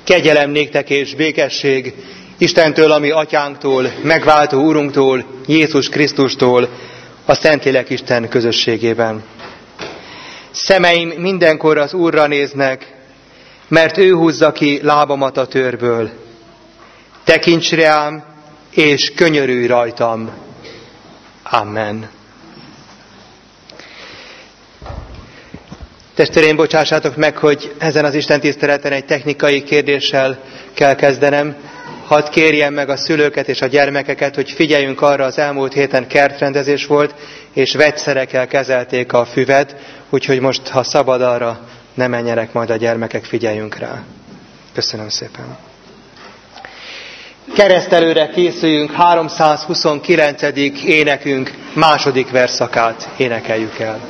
Kegyelem néktek és békesség Istentől, ami atyánktól, megváltó Urunktól, Jézus Krisztustól, a Szentlélek Isten közösségében. Szemeim mindenkor az Úrra néznek, mert ő húzza ki lábamat a törből. Tekints rám, és könyörülj rajtam. Amen. Testvéreim, bocsássátok meg, hogy ezen az Isten tiszteleten egy technikai kérdéssel kell kezdenem. Hadd kérjem meg a szülőket és a gyermekeket, hogy figyeljünk arra, az elmúlt héten kertrendezés volt, és vegyszerekkel kezelték a füvet, úgyhogy most, ha szabad, arra ne menjenek majd a gyermekek, figyeljünk rá. Köszönöm szépen. Keresztelőre készüljünk, 329. énekünk második verszakát énekeljük el.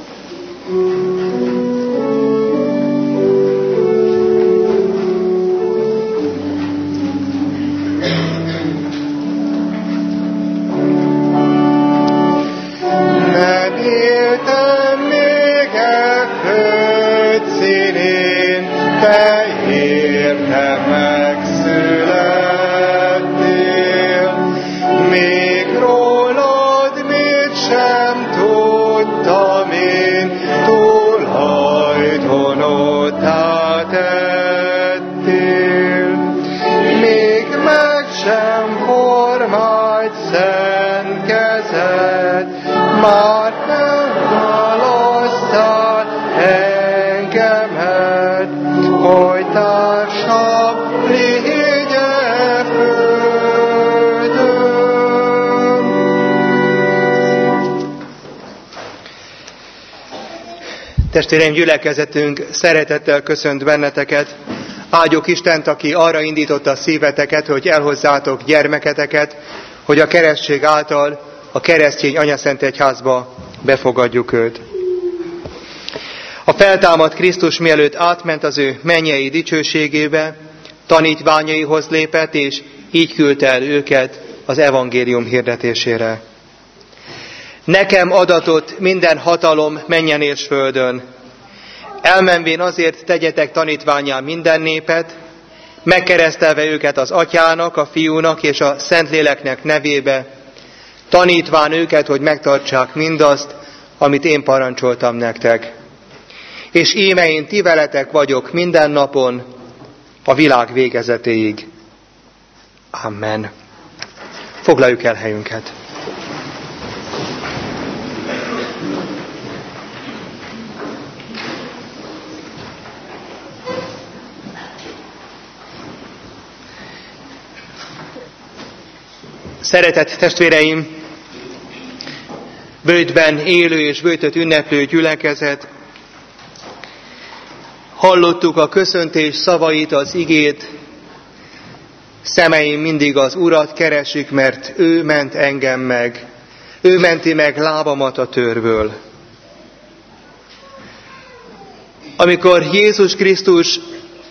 Testvéreim, gyülekezetünk szeretettel köszönt benneteket. Áldjuk Istent, aki arra indította a szíveteket, hogy elhozzátok gyermeketeket, hogy a keresztség által a keresztény anyaszentegyházba befogadjuk őt. A feltámadt Krisztus mielőtt átment az ő mennyei dicsőségébe, tanítványaihoz lépett, és így küldte el őket az evangélium hirdetésére. Nekem adatott minden hatalom mennyen és földön. Elmenvén azért tegyetek tanítvánnyá minden népet, megkeresztelve őket az Atyának, a Fiúnak és a Szentléleknek nevébe, tanítván őket, hogy megtartsák mindazt, amit én parancsoltam nektek. És íme én ti veletek vagyok minden napon, a világ végezetéig. Amen. Foglaljuk el helyünket. Szeretett testvéreim, bőtben élő és bőtöt ünneplő gyülekezet, hallottuk a köszöntés szavait, az igét, szemeim mindig az Urat keresik, mert ő ment engem meg, ő menti meg lábamat a törből. Amikor Jézus Krisztus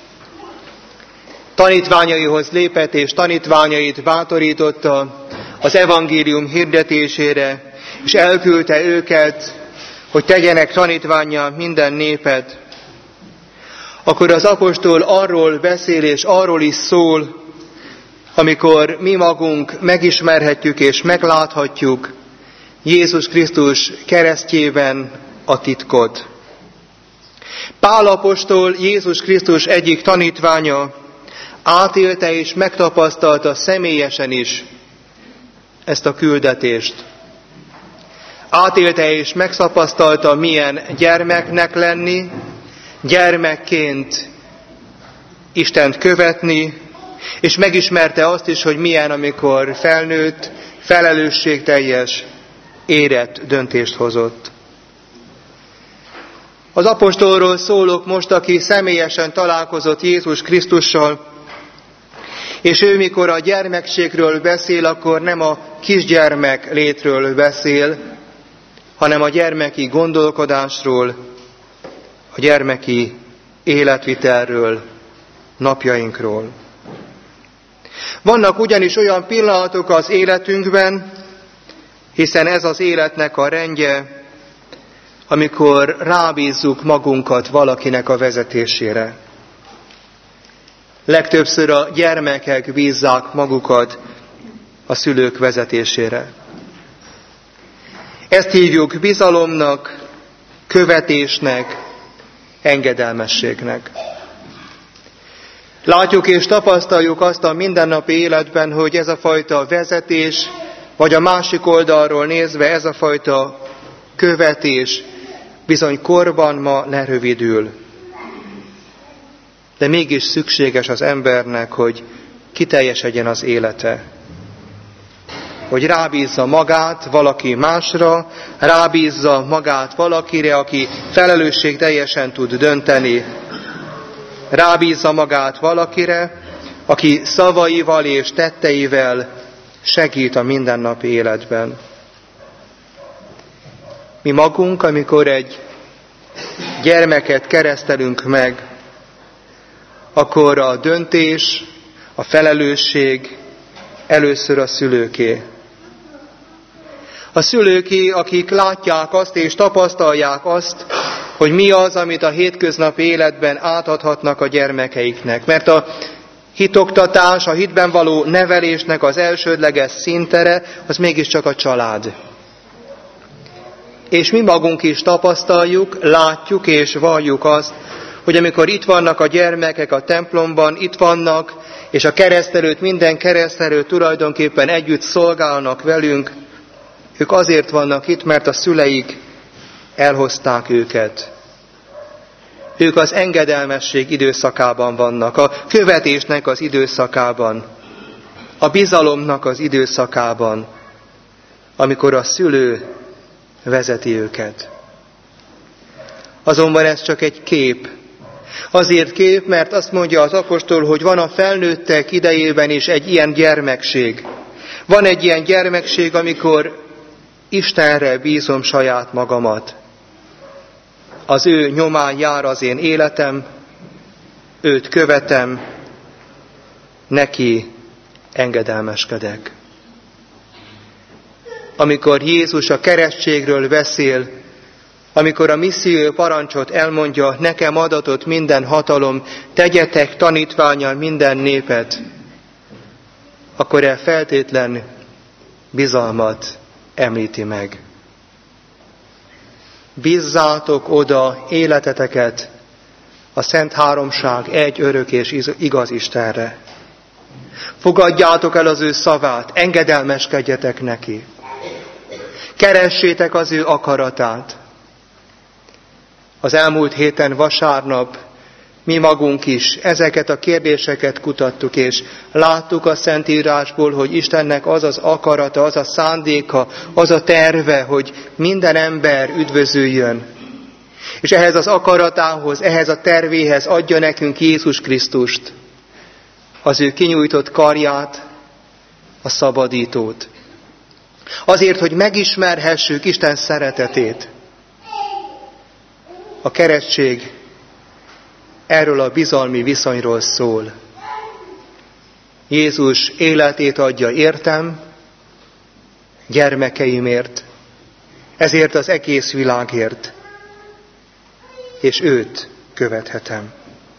tanítványaihoz lépett, és tanítványait bátorította az evangélium hirdetésére, és elküldte őket, hogy tegyenek tanítvánnyá minden népet, akkor az apostol arról beszél, és arról is szól, amikor mi magunk megismerhetjük és megláthatjuk Jézus Krisztus keresztjében a titkot. Pál apostol, Jézus Krisztus egyik tanítványa, átélte és megtapasztalta személyesen is ezt a küldetést. Átélte és megtapasztalta, milyen gyermeknek lenni, gyermekként Istent követni, és megismerte azt is, hogy milyen, amikor felnőtt, felelősségteljes, érett döntést hozott. Az apostolról szólok most, aki személyesen találkozott Jézus Krisztussal, és ő, mikor a gyermekségről beszél, akkor nem a kisgyermek létről beszél, hanem a gyermeki gondolkodásról, a gyermeki életvitelről, napjainkról. Vannak ugyanis olyan pillanatok az életünkben, hiszen ez az életnek a rendje, amikor rábízzuk magunkat valakinek a vezetésére. Legtöbbször a gyermekek bízzák magukat a szülők vezetésére. Ezt hívjuk bizalomnak, követésnek, engedelmességnek. Látjuk és tapasztaljuk azt a mindennapi életben, hogy ez a fajta vezetés, vagy a másik oldalról nézve ez a fajta követés bizony korban ma lerövidül. De mégis szükséges az embernek, hogy kiteljesedjen az élete. Hogy rábízza magát valaki másra, rábízza magát valakire, aki felelősségteljesen tud dönteni. Rábízza magát valakire, aki szavaival és tetteivel segít a mindennapi életben. Mi magunk, amikor egy gyermeket keresztelünk meg, akkor a döntés, a felelősség először a szülőké. A szülőké, akik látják azt és tapasztalják azt, hogy mi az, amit a hétköznapi életben átadhatnak a gyermekeiknek. Mert a hitoktatás, a hitben való nevelésnek az elsődleges szintere, az mégiscsak a család. És mi magunk is tapasztaljuk, látjuk és valljuk azt, hogy amikor itt vannak a gyermekek a templomban, itt vannak, és a keresztelőt, minden keresztelő tulajdonképpen együtt szolgálnak velünk, ők azért vannak itt, mert a szüleik elhozták őket. Ők az engedelmesség időszakában vannak, a követésnek az időszakában, a bizalomnak az időszakában, amikor a szülő vezeti őket. Azonban ez csak egy kép. Azért kép, mert azt mondja az apostol, hogy van a felnőttek idejében is egy ilyen gyermekség. Van egy ilyen gyermekség, amikor Istenre bízom saját magamat. Az ő nyomán jár az én életem, őt követem, neki engedelmeskedek. Amikor Jézus a keresztségről beszél, amikor a misszió parancsot elmondja, nekem adatott minden hatalom, tegyetek tanítvánnyal minden népet, akkor el feltétlen bizalmat említi meg. Bízzátok oda életeteket a Szent Háromság egy örök és igaz Istenre. Fogadjátok el az ő szavát, engedelmeskedjetek neki. Keressétek az ő akaratát. Az elmúlt héten vasárnap mi magunk is ezeket a kérdéseket kutattuk, és láttuk a Szentírásból, hogy Istennek az az akarata, az a szándéka, az a terve, hogy minden ember üdvözüljön. És ehhez az akaratához, ehhez a tervéhez adja nekünk Jézus Krisztust, az ő kinyújtott karját, a szabadítót. Azért, hogy megismerhessük Isten szeretetét. A keresztség erről a bizalmi viszonyról szól. Jézus életét adja értem, gyermekeimért, ezért az egész világért, és őt követhetem.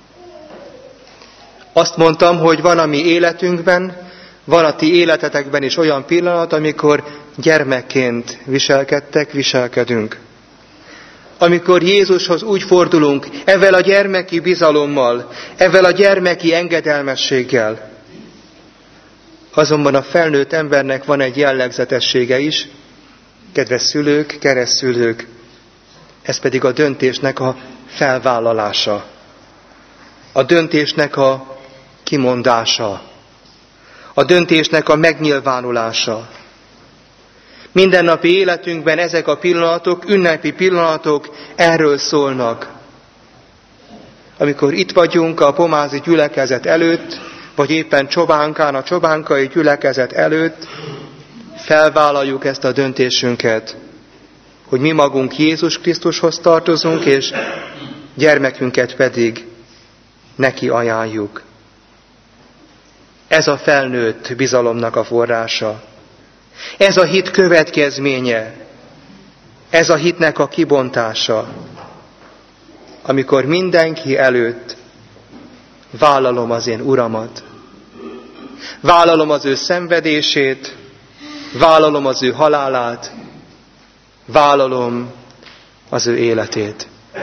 Azt mondtam, hogy van a mi életünkben, van a ti életetekben is olyan pillanat, amikor gyermekként viselkedünk. Amikor Jézushoz úgy fordulunk, ezzel a gyermeki bizalommal, ezzel a gyermeki engedelmességgel. Azonban a felnőtt embernek van egy jellegzetessége is, kedves szülők, keresztszülők, ez pedig a döntésnek a felvállalása. A döntésnek a kimondása. A döntésnek a megnyilvánulása. Mindennapi életünkben ezek a pillanatok, ünnepi pillanatok erről szólnak. Amikor itt vagyunk a pomázi gyülekezet előtt, vagy éppen Csobánkán, a csobánkai gyülekezet előtt, felvállaljuk ezt a döntésünket, hogy mi magunk Jézus Krisztushoz tartozunk, és gyermekünket pedig neki ajánljuk. Ez a felnőtt bizalomnak a forrása. Ez a hit következménye. Ez a hitnek a kibontása. Amikor mindenki előtt vállalom az én Uramat. Vállalom az ő szenvedését, vállalom az ő halálát, vállalom az ő életét.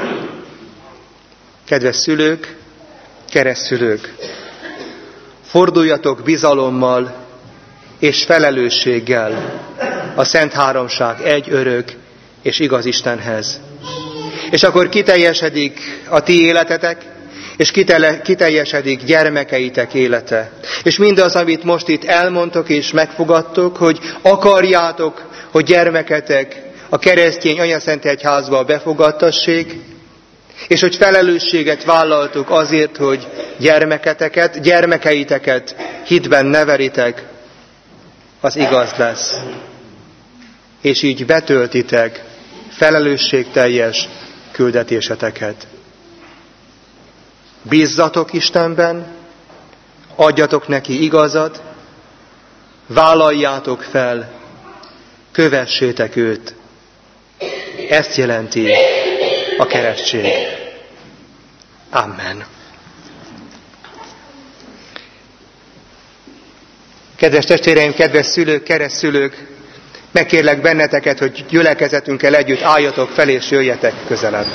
Kedves szülők, keresztszülők, forduljatok bizalommal és felelősséggel a Szent Háromság egy örök és igaz Istenhez. És akkor kiteljesedik a ti életetek, és kiteljesedik gyermekeitek élete. És mindaz, amit most itt elmondtok és megfogadtok, hogy akarjátok, hogy gyermeketek a keresztény anyaszentegyházba befogadtassék, és hogy felelősséget vállaltok azért, hogy gyermekeiteket hitben nevelitek, az igaz lesz. És így betöltitek felelősségteljes küldetéseteket. Bízzatok Istenben, adjatok neki igazat, vállaljátok fel, kövessétek őt. Ezt jelenti a keresztség. Amen. Kedves testvéreim, kedves szülők, keresztszülők, megkérlek benneteket, hogy gyülekezetünkkel együtt álljatok fel és jöjjetek közelebb.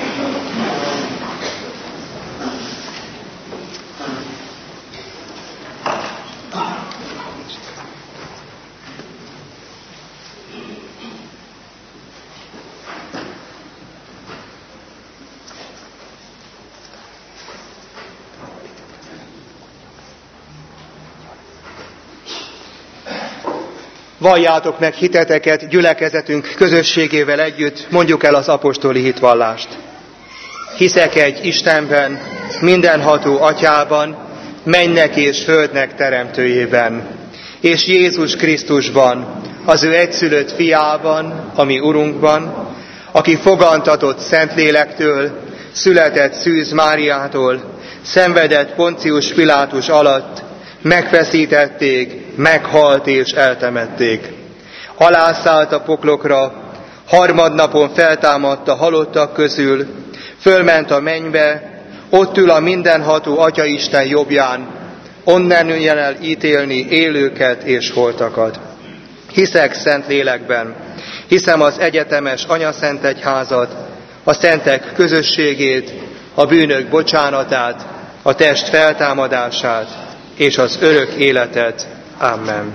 Valljátok meg hiteteket gyülekezetünk közösségével együtt, mondjuk el az apostoli hitvallást. Hiszek egy Istenben, mindenható Atyában, mennek és földnek teremtőjében, és Jézus Krisztusban, az ő egyszülött fiában, ami Urunkban, aki fogantatott Szentlélektől, született Szűz Máriától, szenvedett Poncius Pilátus alatt, megfeszítették, meghalt és eltemették. Alászállt a poklokra, harmadnapon feltámadt a halottak közül, fölment a mennybe, ott ül a mindenható Atyaisten jobbján, onnan jön el ítélni élőket és holtakat. Hiszek szent lélekben, hiszem az egyetemes anyaszentegyházat, a szentek közösségét, a bűnök bocsánatát, a test feltámadását és az örök életet. Amen.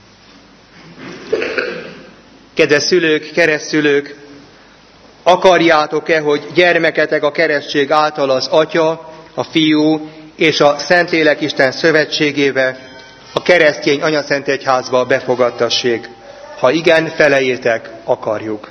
Kedves szülők, keresztszülők, akarjátok-e, hogy gyermeketek a keresztség által az Atya, a Fiú és a Szentlélek Isten szövetségébe, a keresztény anyaszentegyházba befogadtassék? Ha igen, felejétek, akarjuk.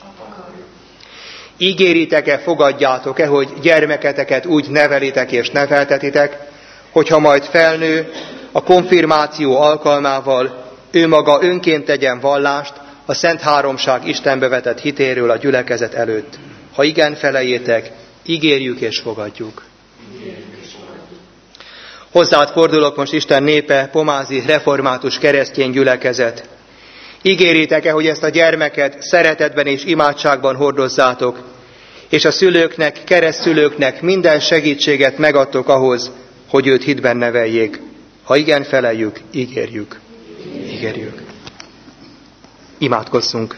Ígéritek-e, fogadjátok-e, hogy gyermeketeket úgy nevelitek és neveltetitek, hogyha majd felnő, a konfirmáció alkalmával ő maga önként tegyen vallást a Szent Háromság Istenbe vetett hitéről a gyülekezet előtt. Ha igen, felejétek, ígérjük és fogadjuk. Hozzád fordulok most, Isten népe, pomázi református keresztény gyülekezet. Ígéritek-e, hogy ezt a gyermeket szeretetben és imádságban hordozzátok, és a szülőknek, keresztszülőknek minden segítséget megadtok ahhoz, hogy őt hitben neveljék? Ha igen, feleljük, ígérjük. Ígérjük. Imádkozzunk.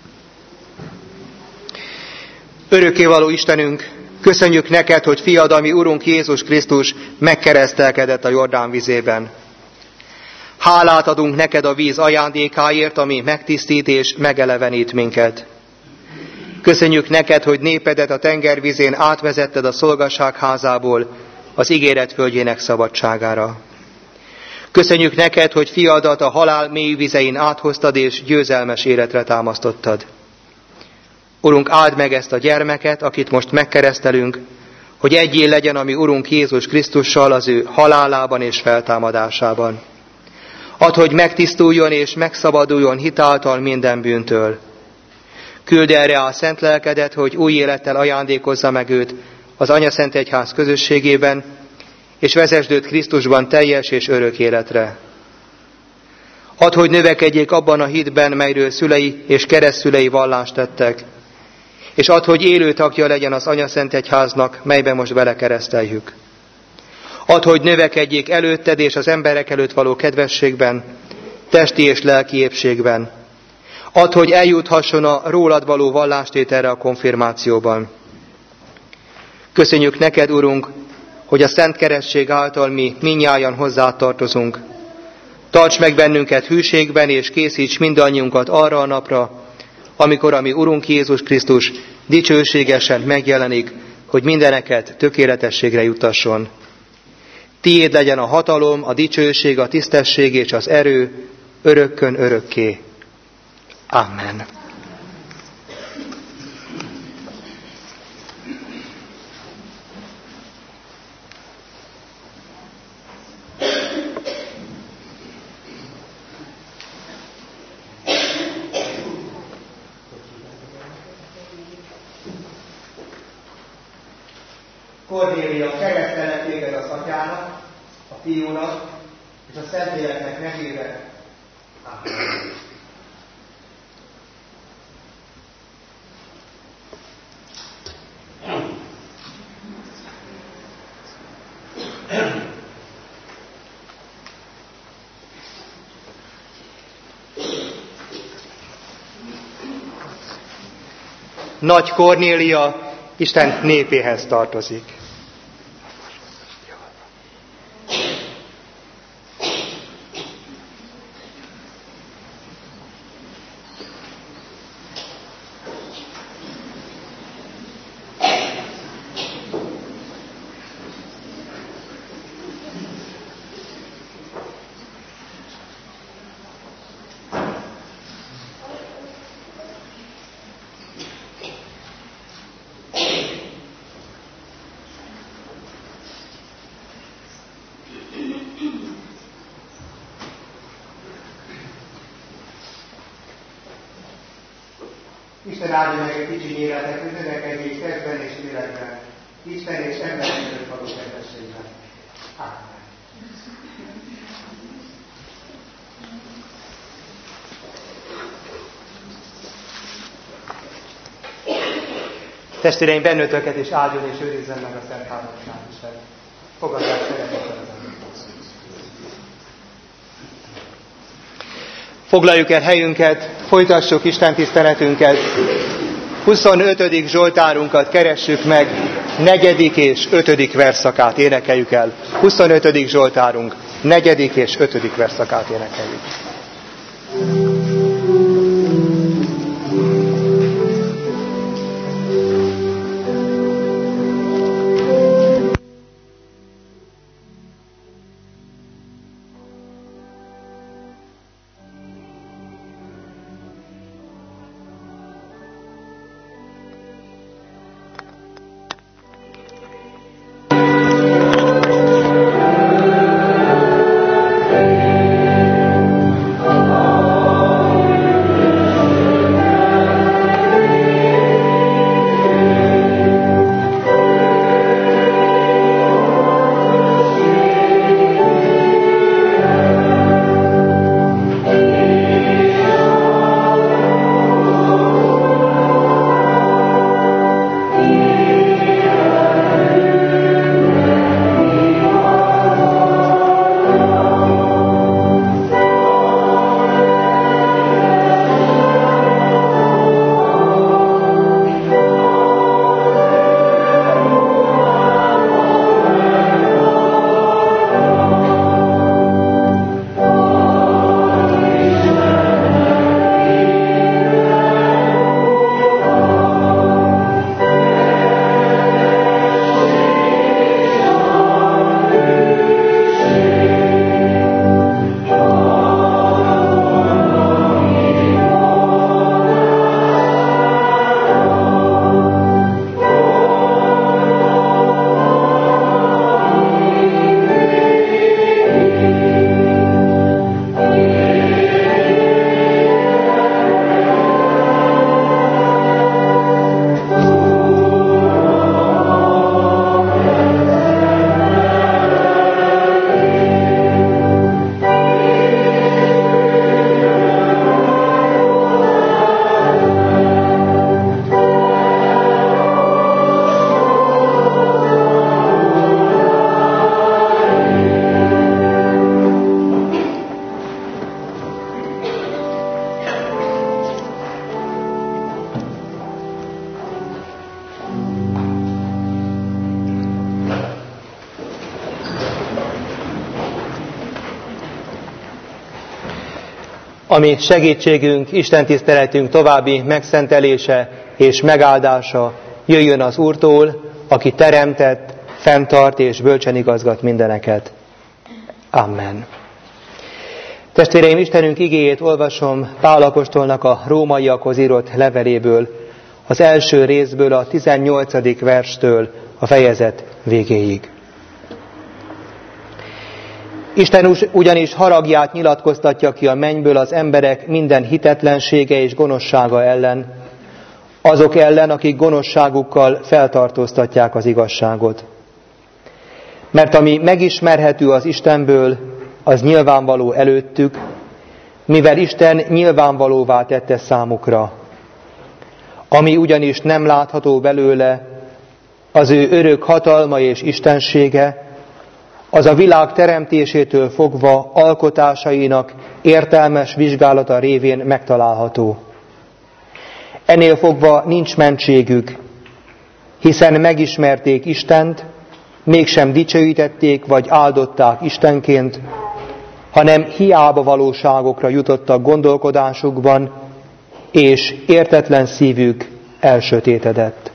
Örökkévaló Istenünk, köszönjük neked, hogy fiad, ami Urunk Jézus Krisztus megkeresztelkedett a Jordán vizében. Hálát adunk neked a víz ajándékáért, ami megtisztít és megelevenít minket. Köszönjük neked, hogy népedet a tengervizén átvezetted a szolgasság házából az ígéret földjének szabadságára. Köszönjük neked, hogy fiadat a halál mély vizein áthoztad és győzelmes életre támasztottad. Urunk, áld meg ezt a gyermeket, akit most megkeresztelünk, hogy egyé legyen a mi Urunk Jézus Krisztussal az ő halálában és feltámadásában. Add, hogy megtisztuljon és megszabaduljon hitáltal minden bűntől. Küld erre a szent lelkedet, hogy új élettel ajándékozza meg őt az Anyaszentegyház közösségében, és vezesd őt Krisztusban teljes és örök életre. Add, hogy növekedjék abban a hitben, melyről szülei és keresztszülei vallást tettek, és add, hogy élő tagja legyen az Anyaszentegyháznak, melybe most belekereszteljük. Add, hogy növekedjék előtted és az emberek előtt való kedvességben, testi és lelki épségben. Add, hogy eljuthasson a rólad való vallástételre a konfirmációban. Köszönjük neked, Urunk, hogy a Szent Keresztség által mi mindnyájan hozzád tartozunk. Tarts meg bennünket hűségben, és készíts mindannyiunkat arra a napra, amikor a mi Urunk Jézus Krisztus dicsőségesen megjelenik, hogy mindeneket tökéletességre juttasson. Tiéd legyen a hatalom, a dicsőség, a tisztesség és az erő örökkön örökké. Amen. Kornélia, keresztelek téged az Atyának, a Fiúnak és a Szentléleknek nevébe. Amen. Nagy Kornélia Isten népéhez tartozik. Isten áldja meg egy kicsi életet, hogy növekedjék testben és lélekben, Isten és emberek között való kedvességben. Amen. Testvéreim, bennőtöket és áldjon és őrizzen meg a Szent Háromság Isten. Fogadják szeretettel az ember. Foglaljuk el helyünket, folytassuk Isten tiszteletünket. 25. Zsoltárunkat keressük meg, 4. és 5. versszakát énekeljük el. 25. Zsoltárunk, 4. és 5. versszakát énekeljük. Ami segítségünk, istentiszteletünk további megszentelése és megáldása jöjjön az Úrtól, aki teremtett, fenntart és bölcsen igazgat mindeneket. Amen. Testvéreim, Istenünk igéjét olvasom Pál apostolnak a rómaiakhoz írott leveléből, az első részből, a 18. verstől a fejezet végéig. Isten ugyanis haragját nyilatkoztatja ki a mennyből az emberek minden hitetlensége és gonoszsága ellen, azok ellen, akik gonoszságukkal feltartóztatják az igazságot. Mert ami megismerhető az Istenből, az nyilvánvaló előttük, mivel Isten nyilvánvalóvá tette számukra. Ami ugyanis nem látható belőle, az ő örök hatalma és istensége, az a világ teremtésétől fogva alkotásainak értelmes vizsgálata révén megtalálható. Ennél fogva nincs mentségük, hiszen megismerték Istent, mégsem dicsőítették vagy áldották Istenként, hanem hiába valóságokra jutottak gondolkodásukban, és értetlen szívük elsötétedett.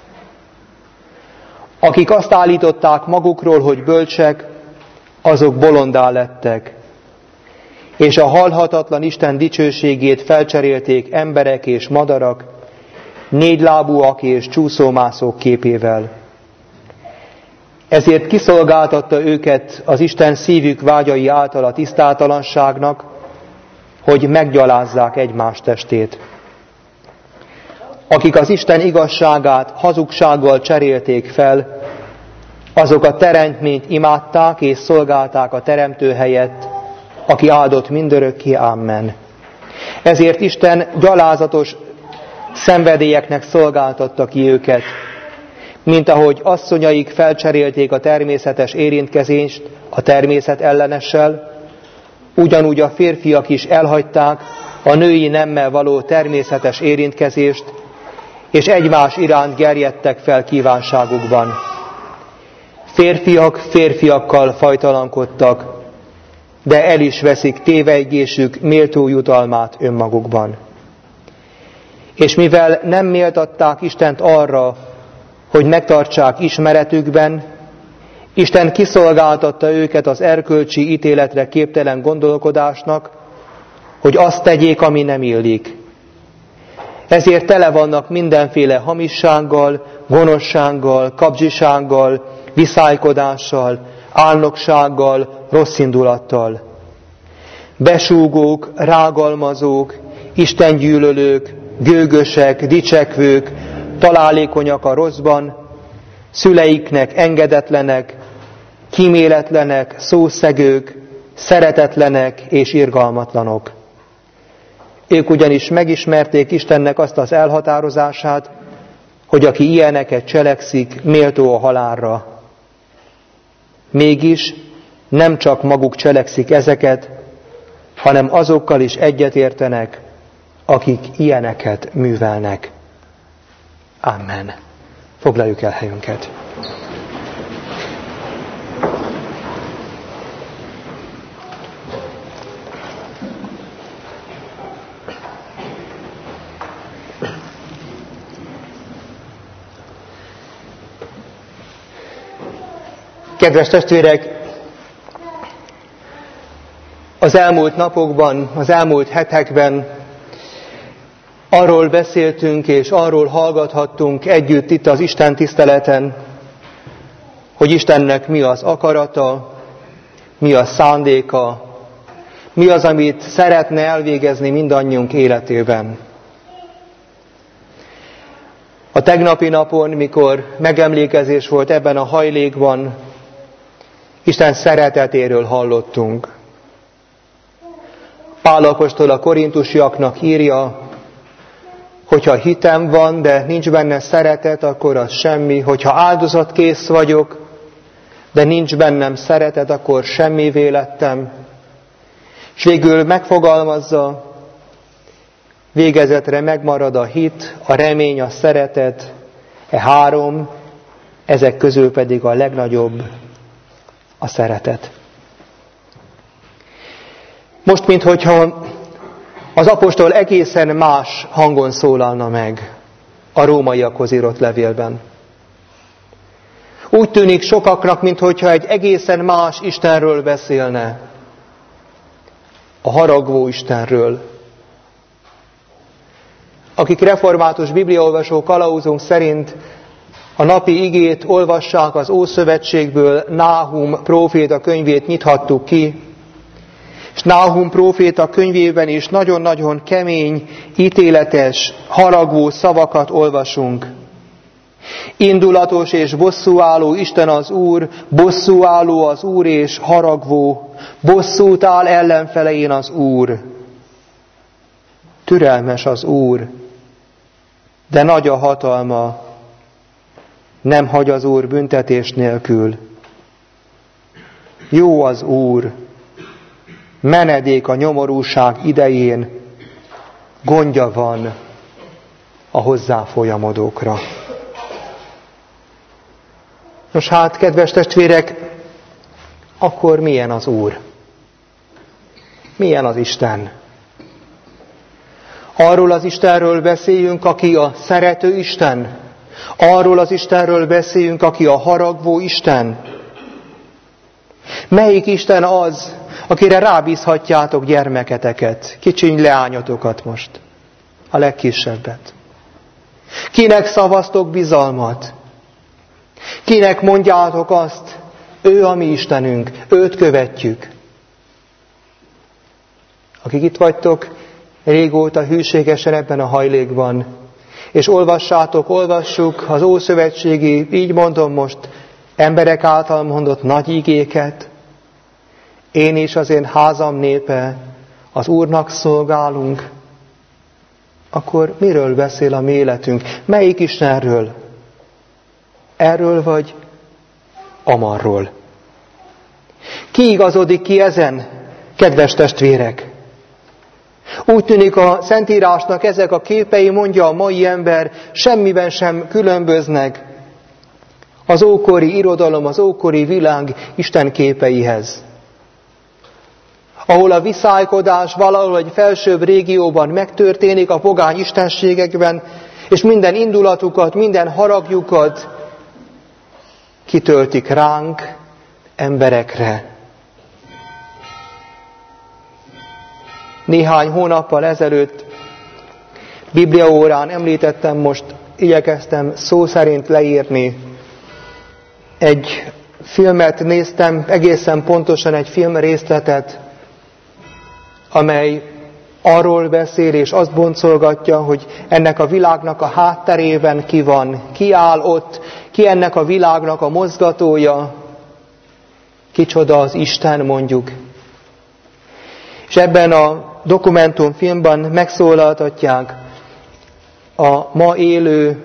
Akik azt állították magukról, hogy bölcsek, azok bolondá lettek, és a halhatatlan Isten dicsőségét felcserélték emberek és madarak, négylábúak és csúszómászók képével. Ezért kiszolgáltatta őket az Isten szívük vágyai által a tisztátalanságnak, hogy meggyalázzák egymás testét. Akik az Isten igazságát hazugsággal cserélték fel, azok a teremtményt imádták és szolgálták a teremtő helyett, aki áldott mindörökké. Amen. Ezért Isten gyalázatos szenvedélyeknek szolgáltatta ki őket, mint ahogy asszonyaik felcserélték a természetes érintkezést a természet ellenessel, ugyanúgy a férfiak is elhagyták a női nemmel való természetes érintkezést, és egymás iránt gerjedtek fel kívánságukban. Férfiak férfiakkal fajtalankodtak, de el is veszik tévejgésük méltó jutalmát önmagukban. És mivel nem méltatták Istent arra, hogy megtartsák ismeretükben, Isten kiszolgáltatta őket az erkölcsi ítéletre képtelen gondolkodásnak, hogy azt tegyék, ami nem illik. Ezért tele vannak mindenféle hamissággal, gonoszsággal, kapzsisággal, viszálykodással, álnoksággal, rosszindulattal. Besúgók, rágalmazók, istengyűlölők, gőgösek, dicsekvők, találékonyak a rosszban, szüleiknek engedetlenek, kíméletlenek, szószegők, szeretetlenek és irgalmatlanok. Ők ugyanis megismerték Istennek azt az elhatározását, hogy aki ilyeneket cselekszik, méltó a halálra. Mégis nem csak maguk cselekszik ezeket, hanem azokkal is egyetértenek, akik ilyeneket művelnek. Amen. Foglaljuk el helyünket. Kedves testvérek, az elmúlt napokban, az elmúlt hetekben arról beszéltünk és arról hallgathattunk együtt itt az Isten tiszteleten, hogy Istennek mi az akarata, mi a szándéka, mi az, amit szeretne elvégezni mindannyiunk életében. A tegnapi napon, mikor megemlékezés volt ebben a hajlékban, Isten szeretetéről hallottunk. Pál apostol a korintusiaknak írja, hogyha hitem van, de nincs benne szeretet, akkor az semmi. Hogyha áldozatkész vagyok, de nincs bennem szeretet, akkor semmivé lettem. És végül megfogalmazza, végezetre megmarad a hit, a remény, a szeretet, három, ezek közül pedig a legnagyobb a szeretet. Most, minthogyha az apostol egészen más hangon szólalna meg a rómaiakhoz írott levélben. Úgy tűnik sokaknak, minthogyha egy egészen más Istenről beszélne. A haragvó Istenről. Akik református bibliaolvasó kalauzunk szerint a napi igét olvassák az Ószövetségből, Náhum próféta könyvét nyithattuk ki, és Náhum próféta könyvében is nagyon-nagyon kemény, ítéletes, haragvó szavakat olvasunk. Indulatos és bosszúálló Isten az Úr, bosszúálló az Úr és haragvó, bosszút áll ellenfelein az Úr. Türelmes az Úr, de nagy a hatalma, nem hagy az Úr büntetés nélkül. Jó az Úr, menedék a nyomorúság idején, gondja van a hozzá folyamodókra. Nos hát, kedves testvérek, akkor milyen az Úr? Milyen az Isten? Arról az Istenről beszéljünk, aki a szerető Isten. Arról az Istenről beszéljünk, aki a haragvó Isten. Melyik Isten az, akire rábízhatjátok gyermeketeket, kicsiny leányotokat most, a legkisebbet? Kinek szavaztok bizalmat? Kinek mondjátok azt, ő a mi Istenünk, őt követjük? Akik itt vagytok, régóta hűségesen ebben a hajlékban, és olvassuk az ószövetségi, így mondom most, emberek által mondott nagy igéket, én és az én házam népe az Úrnak szolgálunk, akkor miről beszél a mi életünk? Melyik Istenről? Erről vagy amarról? Ki igazodik ki ezen, kedves testvérek? Úgy tűnik a Szentírásnak ezek a képei, mondja a mai ember, semmiben sem különböznek az ókori irodalom, az ókori világ Isten képeihez. Ahol a viszálykodás valahol egy felsőbb régióban megtörténik a pogány istenségekben, és minden indulatukat, minden haragjukat kitöltik ránk, emberekre. Néhány hónappal ezelőtt bibliaórán említettem, most igyekeztem szó szerint leírni. Egy filmet néztem, egészen pontosan egy filmrészletet, amely arról beszél és azt boncolgatja, hogy ennek a világnak a hátterében ki van, ki áll ott, ki ennek a világnak a mozgatója, kicsoda az Isten mondjuk. És ebben a dokumentumfilmben megszólaltatják a ma élő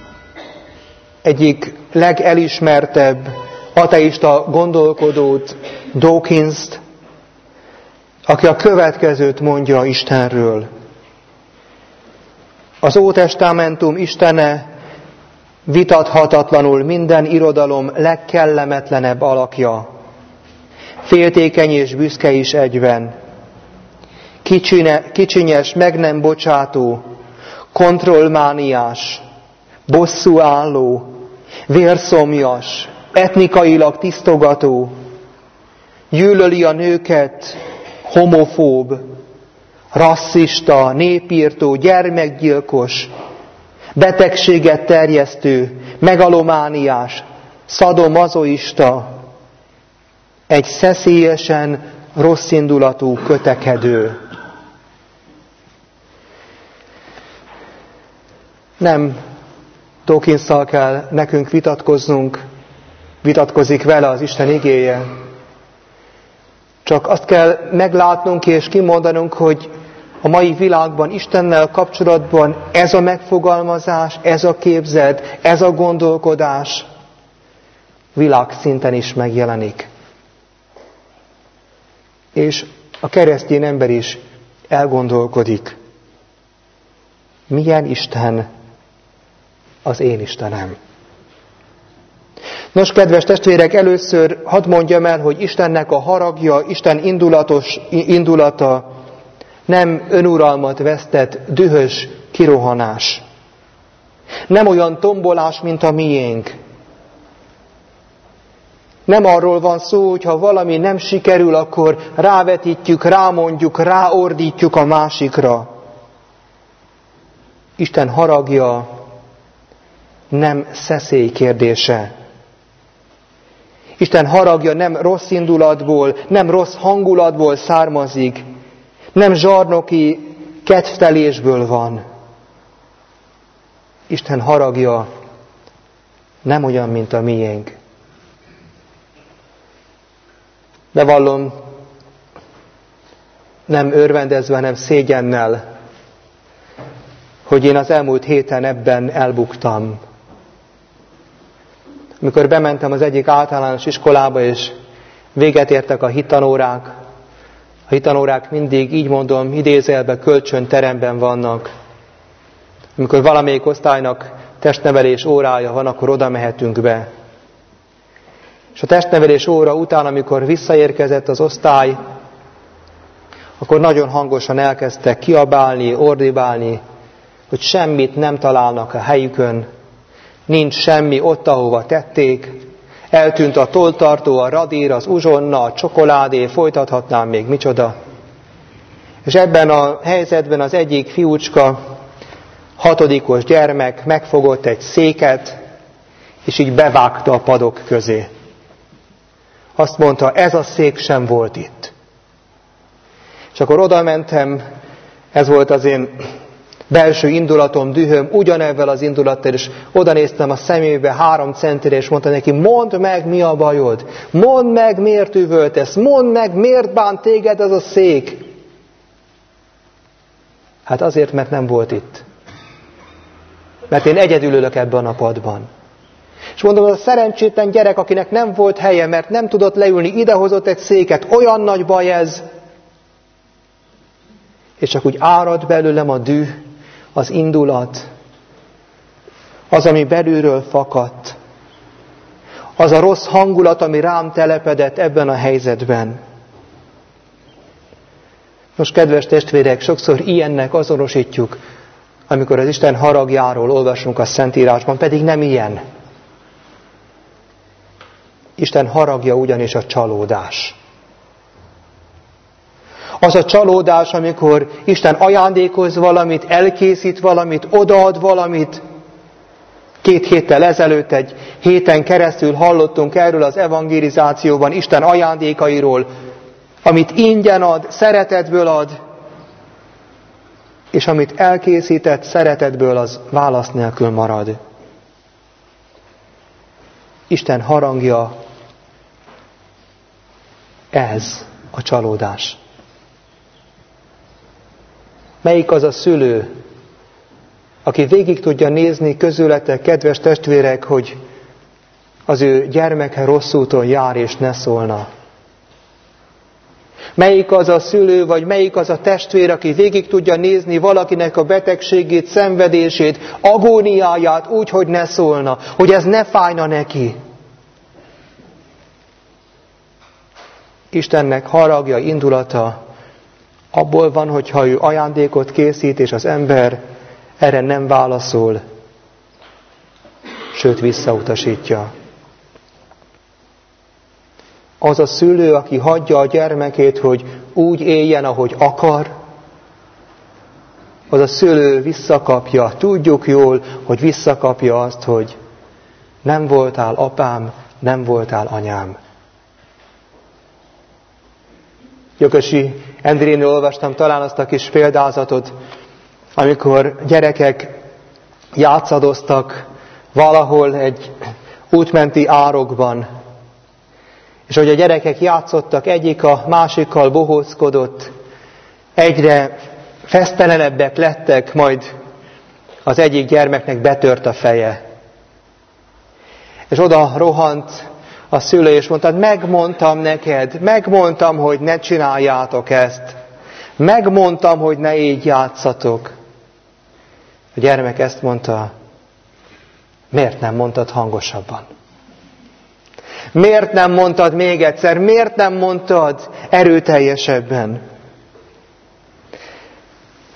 egyik legelismertebb ateista gondolkodót, Dawkinst, aki a következőt mondja Istenről. Az Ótestamentum Istene vitathatatlanul minden irodalom legkellemetlenebb alakja, féltékeny és büszke is egyben, kicsinyes, meg nem bocsátó, kontrollmániás, bosszúálló, vérszomjas, etnikailag tisztogató, gyűlöli a nőket, homofób, rasszista, népírtó, gyermekgyilkos, betegséget terjesztő, megalomániás, szadomazoista, egy szeszélyesen rosszindulatú kötekedő. Nem Dawkinsszal kell nekünk vitatkoznunk, vitatkozik vele az Isten igéje. Csak azt kell meglátnunk és kimondanunk, hogy a mai világban Istennel kapcsolatban ez a megfogalmazás, ez a képzet, ez a gondolkodás világszinten is megjelenik. És a keresztény ember is elgondolkodik. Milyen Isten az én Istenem? Nos, kedves testvérek, először hadd mondjam el, hogy Istennek a haragja, Isten indulata Nem önuralmat vesztett, dühös kirohanás. Nem olyan tombolás, mint a miénk. Nem arról van szó, hogy ha valami nem sikerül, akkor rávetítjük, rámondjuk, ráordítjuk a másikra. Isten haragja nem szeszély kérdése. Isten haragja nem rossz indulatból, nem rossz hangulatból származik, nem zsarnoki kedvtelésből van. Isten haragja nem olyan, mint a miénk. Bevallom, nem örvendezve, hanem szégyennel, hogy én az elmúlt héten ebben elbuktam. Amikor bementem az egyik általános iskolába, és véget értek a hittanórák, a hittanórák mindig, így mondom, idézőjelben kölcsönteremben vannak. Amikor valamelyik osztálynak testnevelés órája van, akkor oda mehetünk be. És a testnevelés óra után, amikor visszaérkezett az osztály, akkor nagyon hangosan elkezdtek kiabálni, ordibálni, hogy semmit nem találnak a helyükön, nincs semmi ott, ahova tették, eltűnt a tolltartó, a radír, az uzsonna, a csokoládé, folytathatnám még micsoda. És ebben a helyzetben az egyik fiúcska, 6. gyermek megfogott egy széket, és így bevágta a padok közé. Azt mondta, ez a szék sem volt itt. És akkor oda mentem, ez volt az én belső indulatom, dühöm, ugyanebben az indulattal, és oda néztem a szemébe 3 centire, és mondta neki, mondd meg, mi a bajod, mondd meg, miért üvöltesz, mondd meg, miért bánt téged ez a szék. Hát azért, mert nem volt itt. Mert én egyedül ülök ebben a padban. És mondom, az a szerencsétlen gyerek, akinek nem volt helye, mert nem tudott leülni, idehozott egy széket, olyan nagy baj ez. És csak úgy árad belőlem a düh, az indulat, az, ami belülről fakadt, az a rossz hangulat, ami rám telepedett ebben a helyzetben. Most, kedves testvérek, sokszor ilyennek azonosítjuk, amikor az Isten haragjáról olvasunk a Szentírásban, pedig nem ilyen. Isten haragja ugyanis a csalódás. Az a csalódás, amikor Isten ajándékoz valamit, elkészít valamit, odaad valamit. 2 héttel ezelőtt, egy héten keresztül hallottunk erről az evangelizációban, Isten ajándékairól, amit ingyen ad, szeretetből ad, és amit elkészített szeretetből, az válasz nélkül marad. Isten harangja ez a csalódás. Melyik az a szülő, aki végig tudja nézni közületek, kedves testvérek, hogy az ő gyermeke rossz úton jár és ne szólna? Melyik az a szülő, vagy melyik az a testvér, aki végig tudja nézni valakinek a betegségét, szenvedését, agóniáját úgy, hogy ne szólna, hogy ez ne fájna neki? Istennek haragja, indulata abból van, hogyha ő ajándékot készít, és az ember erre nem válaszol, sőt visszautasítja. Az a szülő, aki hagyja a gyermekét, hogy úgy éljen, ahogy akar, az a szülő visszakapja, tudjuk jól, hogy visszakapja azt, hogy nem voltál apám, nem voltál anyám. Gyökösi Endrénél olvastam talán azt a kis példázatot, amikor gyerekek játszadoztak valahol egy útmenti árokban. És hogy a gyerekek játszottak, egyik a másikkal bohóckodott, egyre fesztelenebbek lettek, majd az egyik gyermeknek betört a feje. És oda rohant a szülő, és mondta, megmondtam neked, megmondtam, hogy ne csináljátok ezt. Megmondtam, hogy ne így játszatok. A gyermek ezt mondta, miért nem mondtad hangosabban? Miért nem mondtad még egyszer? Miért nem mondtad erőteljesebben?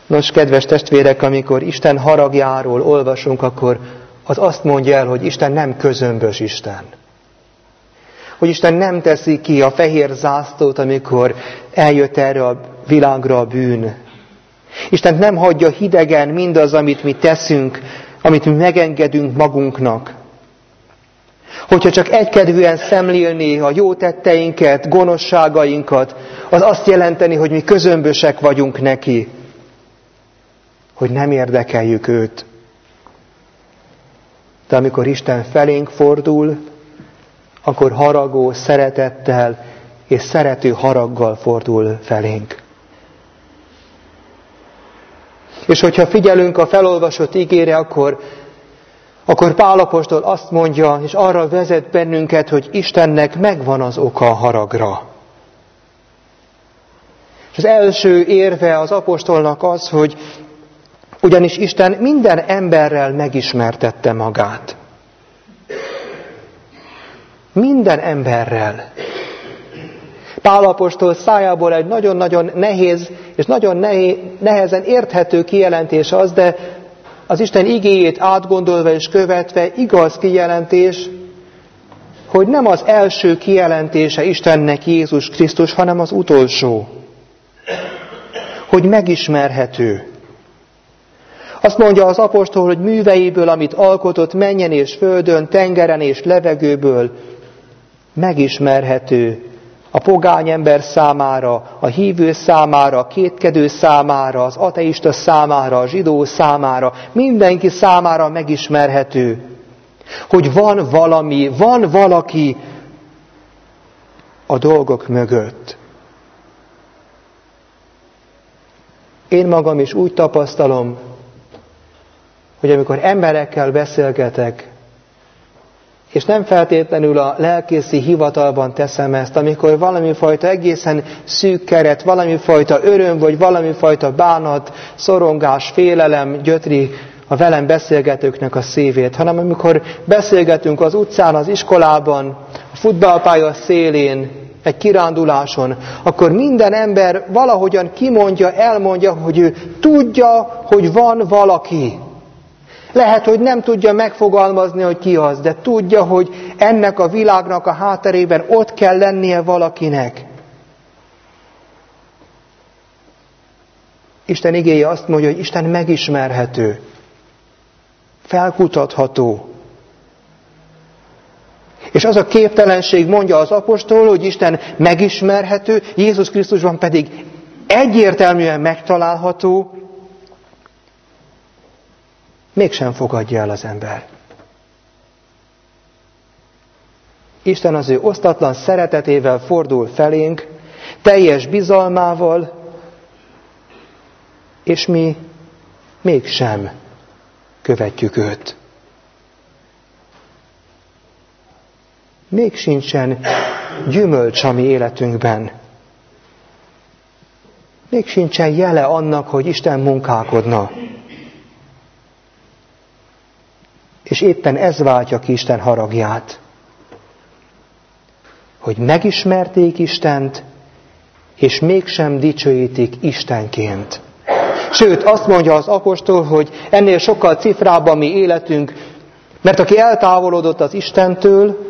Nos, kedves testvérek, amikor Isten haragjáról olvasunk, akkor az azt mondja el, hogy Isten nem közömbös Isten. Hogy Isten nem teszi ki a fehér zászlót, amikor eljött erre a világra a bűn. Isten nem hagyja hidegen mindaz, amit mi teszünk, amit mi megengedünk magunknak. Hogyha csak egykedvűen szemlélné a jó tetteinket, gonoszságainkat, az azt jelenteni, hogy mi közömbösek vagyunk neki, hogy nem érdekeljük őt. De amikor Isten felénk fordul, akkor haragó szeretettel és szerető haraggal fordul felénk. És hogyha figyelünk a felolvasott igére, akkor Pál apostol azt mondja, és arra vezet bennünket, hogy Istennek megvan az oka a haragra. És az első érve az apostolnak az, hogy ugyanis Isten minden emberrel megismertette magát. Minden emberrel. Pál apostol szájából egy nagyon-nagyon nehéz és nagyon nehezen érthető kijelentés az, de az Isten igéjét átgondolva és követve igaz kijelentés, hogy nem az első kijelentése Istennek Jézus Krisztus, hanem az utolsó. Hogy megismerhető. Azt mondja az apostol, hogy műveiből, amit alkotott mennyen és földön, tengeren és levegőből, megismerhető a pogány ember számára, a hívő számára, a kétkedő számára, az ateista számára, a zsidó számára, mindenki számára megismerhető, hogy van valami, van valaki a dolgok mögött. Én magam is úgy tapasztalom, hogy amikor emberekkel beszélgetek, és nem feltétlenül a lelkészi hivatalban teszem ezt, amikor valamifajta egészen szűk keret, valamifajta öröm, vagy valamifajta bánat, szorongás, félelem gyötri a velem beszélgetőknek a szívét, hanem amikor beszélgetünk az utcán, az iskolában, a futballpálya szélén, egy kiránduláson, akkor minden ember valahogyan kimondja, elmondja, hogy ő tudja, hogy van valaki. Lehet, hogy nem tudja megfogalmazni, hogy ki az, de tudja, hogy ennek a világnak a hátterében ott kell lennie valakinek. Isten igéje azt mondja, hogy Isten megismerhető, felkutatható. És az a képtelenség, mondja az apostol, hogy Isten megismerhető, Jézus Krisztusban pedig egyértelműen megtalálható, mégsem fogadja el az ember. Isten az ő osztatlan szeretetével fordul felénk, teljes bizalmával, és mi mégsem követjük őt. Még sincsen gyümölcs a mi életünkben. Még sincsen jele annak, hogy Isten munkálkodna. És éppen ez váltja ki Isten haragját. Hogy megismerték Istent, és mégsem dicsőítik Istenként. Sőt, azt mondja az apostol, hogy ennél sokkal cifrább a mi életünk, mert aki eltávolodott az Istentől,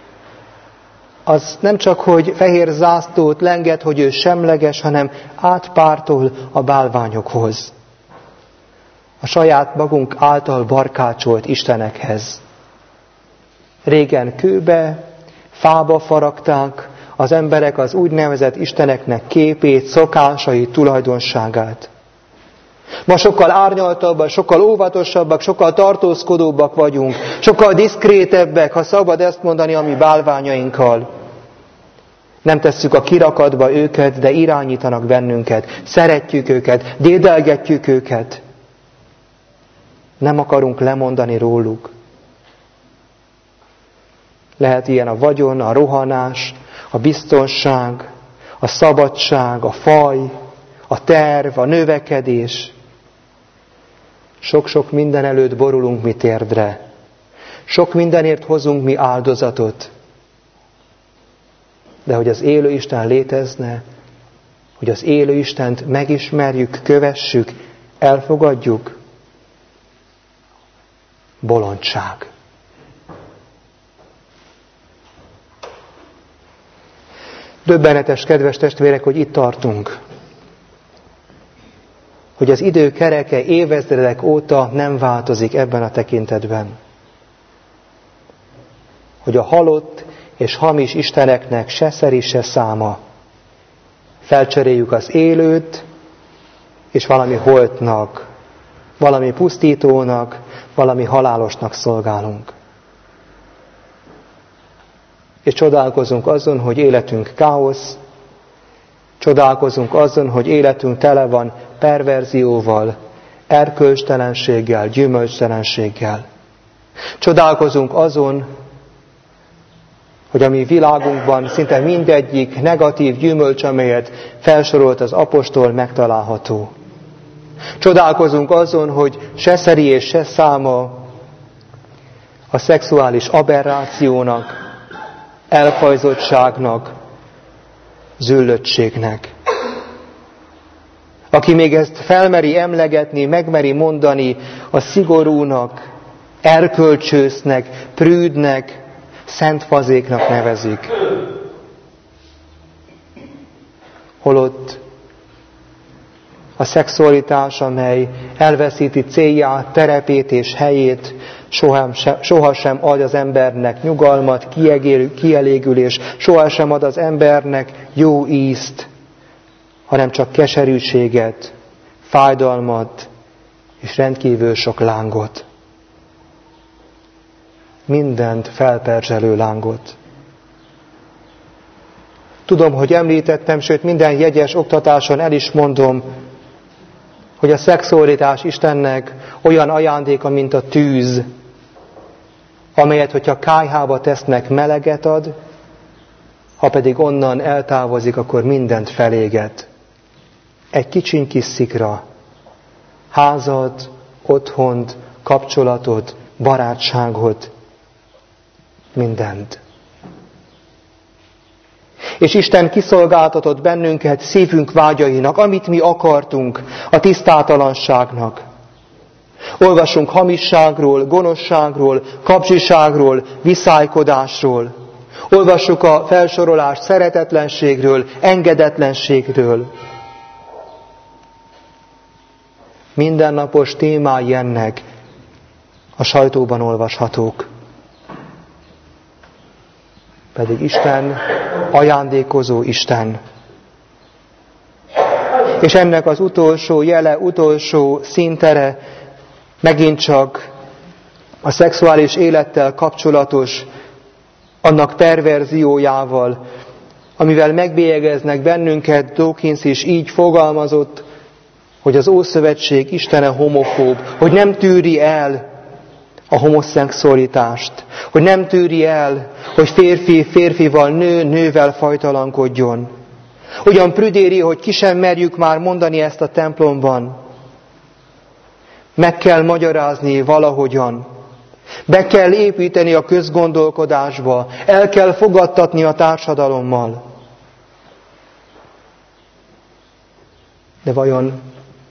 az nem csak, hogy fehér zászlót lenget, hogy ő semleges, hanem átpártol a bálványokhoz. A saját magunk által barkácsolt istenekhez. Régen kőbe, fába faragták az emberek az úgynevezett isteneknek képét, szokásait, tulajdonságát. Ma sokkal árnyaltabbak, sokkal óvatosabbak, sokkal tartózkodóbbak vagyunk, sokkal diszkrétebbek, ha szabad ezt mondani, a mi bálványainkkal. Nem tesszük a kirakatba őket, de irányítanak bennünket. Szeretjük őket, dédelgetjük őket. Nem akarunk lemondani róluk. Lehet ilyen a vagyon, a rohanás, a biztonság, a szabadság, a faj, a terv, a növekedés. Sok-sok minden előtt borulunk mi térdre. Sok mindenért hozunk mi áldozatot. De hogy az élő Isten létezne, hogy az élő Istent megismerjük, kövessük, elfogadjuk, bolondság. Döbbenetes, kedves testvérek, hogy itt tartunk. Hogy az idő kereke évezredek óta nem változik ebben a tekintetben. Hogy a halott és hamis isteneknek se szeri, se száma. Felcseréljük az élőt, és valami holtnak, valami pusztítónak, valami halálosnak szolgálunk. És csodálkozunk azon, hogy életünk káosz, csodálkozunk azon, hogy életünk tele van perverzióval, erkölcstelenséggel, gyümölcstelenséggel. Csodálkozunk azon, hogy a mi világunkban szinte mindegyik negatív gyümölcs, amelyet felsorolt az apostol, megtalálható. Csodálkozunk azon, hogy se szeri és se száma a szexuális aberrációnak, elfajzottságnak, züllöttségnek. Aki még ezt felmeri emlegetni, megmeri mondani, a szigorúnak, erkölcsösnek, prűdnek, szentfazéknak nevezik. Holott a szexualitás, amely elveszíti célját, terepét és helyét, sohasem ad az embernek nyugalmat, kielégülés, sohasem ad az embernek jó ízt, hanem csak keserűséget, fájdalmat és rendkívül sok lángot. Mindent felperzselő lángot. Tudom, hogy említettem, sőt minden jegyes oktatáson el is mondom, hogy a szexualitás Istennek olyan ajándéka, mint a tűz, amelyet, hogyha kályhába tesznek, meleget ad, ha pedig onnan eltávozik, akkor mindent feléget. Egy kicsiny kis szikra, házad, otthont, kapcsolatot, barátságot, mindent. És Isten kiszolgáltatott bennünket szívünk vágyainak, amit mi akartunk, a tisztátalanságnak. Olvasunk hamisságról, gonoszságról, kapzsiságról, viszálykodásról. Olvassuk a felsorolást szeretetlenségről, engedetlenségről. Mindennapos témái ennek a sajtóban olvashatók. Pedig Isten ajándékozó Isten. És ennek az utolsó jele, utolsó színtere megint csak a szexuális élettel kapcsolatos, annak perverziójával, amivel megbélyegeznek bennünket. Dawkins is így fogalmazott, hogy az Ószövetség Istene homofób, hogy nem tűri el a homoszexualitást, hogy nem tűri el, hogy férfi férfival, nő nővel fajtalankodjon. Ugyan prüdéri, hogy ki sem merjük már mondani ezt a templomban. Meg kell magyarázni valahogyan. Be kell építeni a közgondolkodásba, el kell fogadtatni a társadalommal. De vajon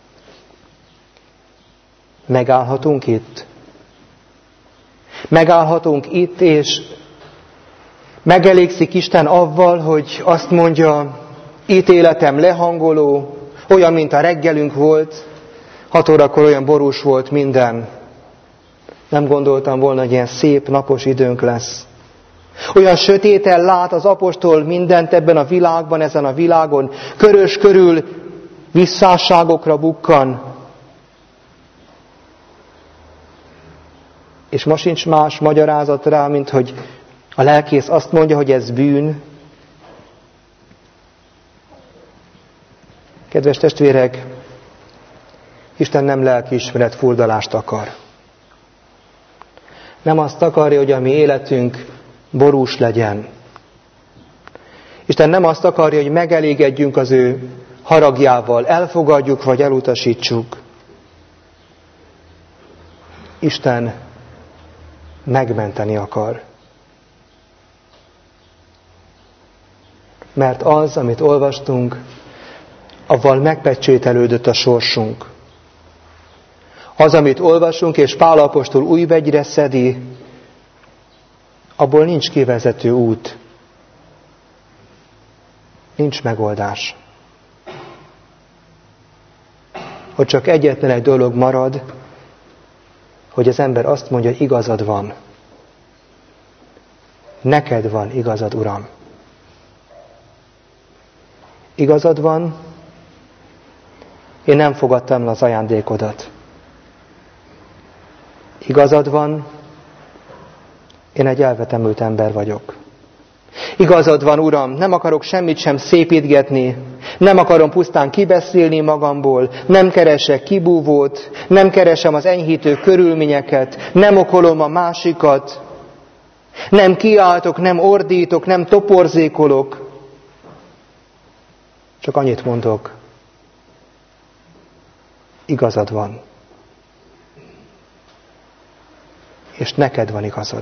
megállhatunk itt? Megállhatunk itt, és megelégszik Isten avval, hogy azt mondja, ítéletem lehangoló, olyan, mint a reggelünk volt, 6 órakor olyan borús volt minden. Nem gondoltam volna, hogy ilyen szép, napos időnk lesz. Olyan sötéten lát az apostol mindent ebben a világban, ezen a világon, körös körül visszásságokra bukkan. És ma sincs más magyarázat rá, mint hogy a lelkész azt mondja, hogy ez bűn. Kedves testvérek, Isten nem lelkiismeret furdalást akar. Nem azt akarja, hogy a mi életünk borús legyen. Isten nem azt akarja, hogy megelégedjünk az ő haragjával, elfogadjuk vagy elutasítsuk. Isten megmenteni akar. Mert az, amit olvastunk, avval megpecsételődött a sorsunk. Az, amit olvasunk, és Pál apostol újvegyre szedi, abból nincs kivezető út. Nincs megoldás. Hogy csak egyetlen egy dolog marad, hogy az ember azt mondja, hogy igazad van. Neked van igazad, Uram. Igazad van, én nem fogadtam el az ajándékodat. Igazad van, én egy elvetemült ember vagyok. Igazad van, Uram, nem akarok semmit sem szépítgetni, nem akarom pusztán kibeszélni magamból, nem keresek kibúvót, nem keresem az enyhítő körülményeket, nem okolom a másikat, nem kiáltok, nem ordítok, nem toporzékolok, csak annyit mondok, igazad van. És neked van igazad.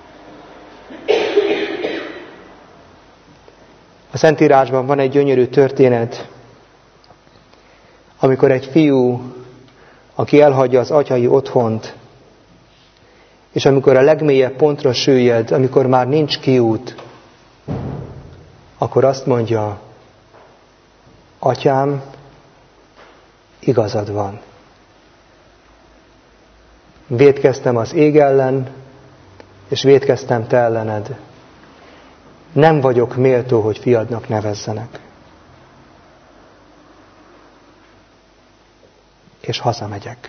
A Szentírásban van egy gyönyörű történet, amikor egy fiú, aki elhagyja az atyai otthont, és amikor a legmélyebb pontra süllyed, amikor már nincs kiút, akkor azt mondja, Atyám, igazad van. Vétkeztem az ég ellen, és vétkeztem te ellened. Nem vagyok méltó, hogy fiadnak nevezzenek. És hazamegyek.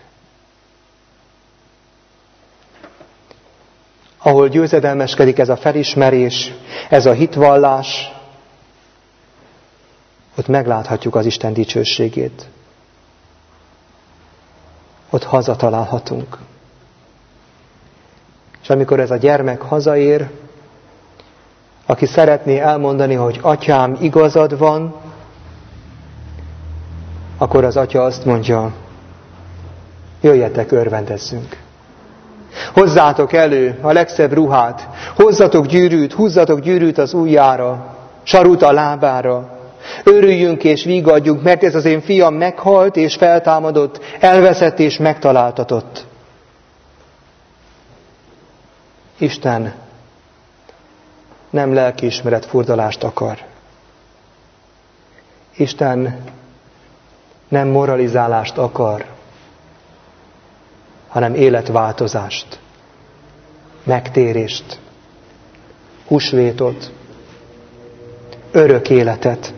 Ahol győzedelmeskedik ez a felismerés, ez a hitvallás, ott megláthatjuk az Isten dicsőségét. Ott hazatalálhatunk. És amikor ez a gyermek hazaér, aki szeretné elmondani, hogy Atyám, igazad van, akkor az Atya azt mondja, jöjjetek, örvendezzünk. Hozzátok elő a legszebb ruhát, hozzatok gyűrűt, húzzatok gyűrűt az ujjára, sarut a lábára, örüljünk és vígadjunk, mert ez az én fiam meghalt és feltámadott, elveszett és megtaláltatott. Isten nem lelkiismeret furdalást akar. Isten nem moralizálást akar, hanem életváltozást, megtérést, húsvétot, örök életet.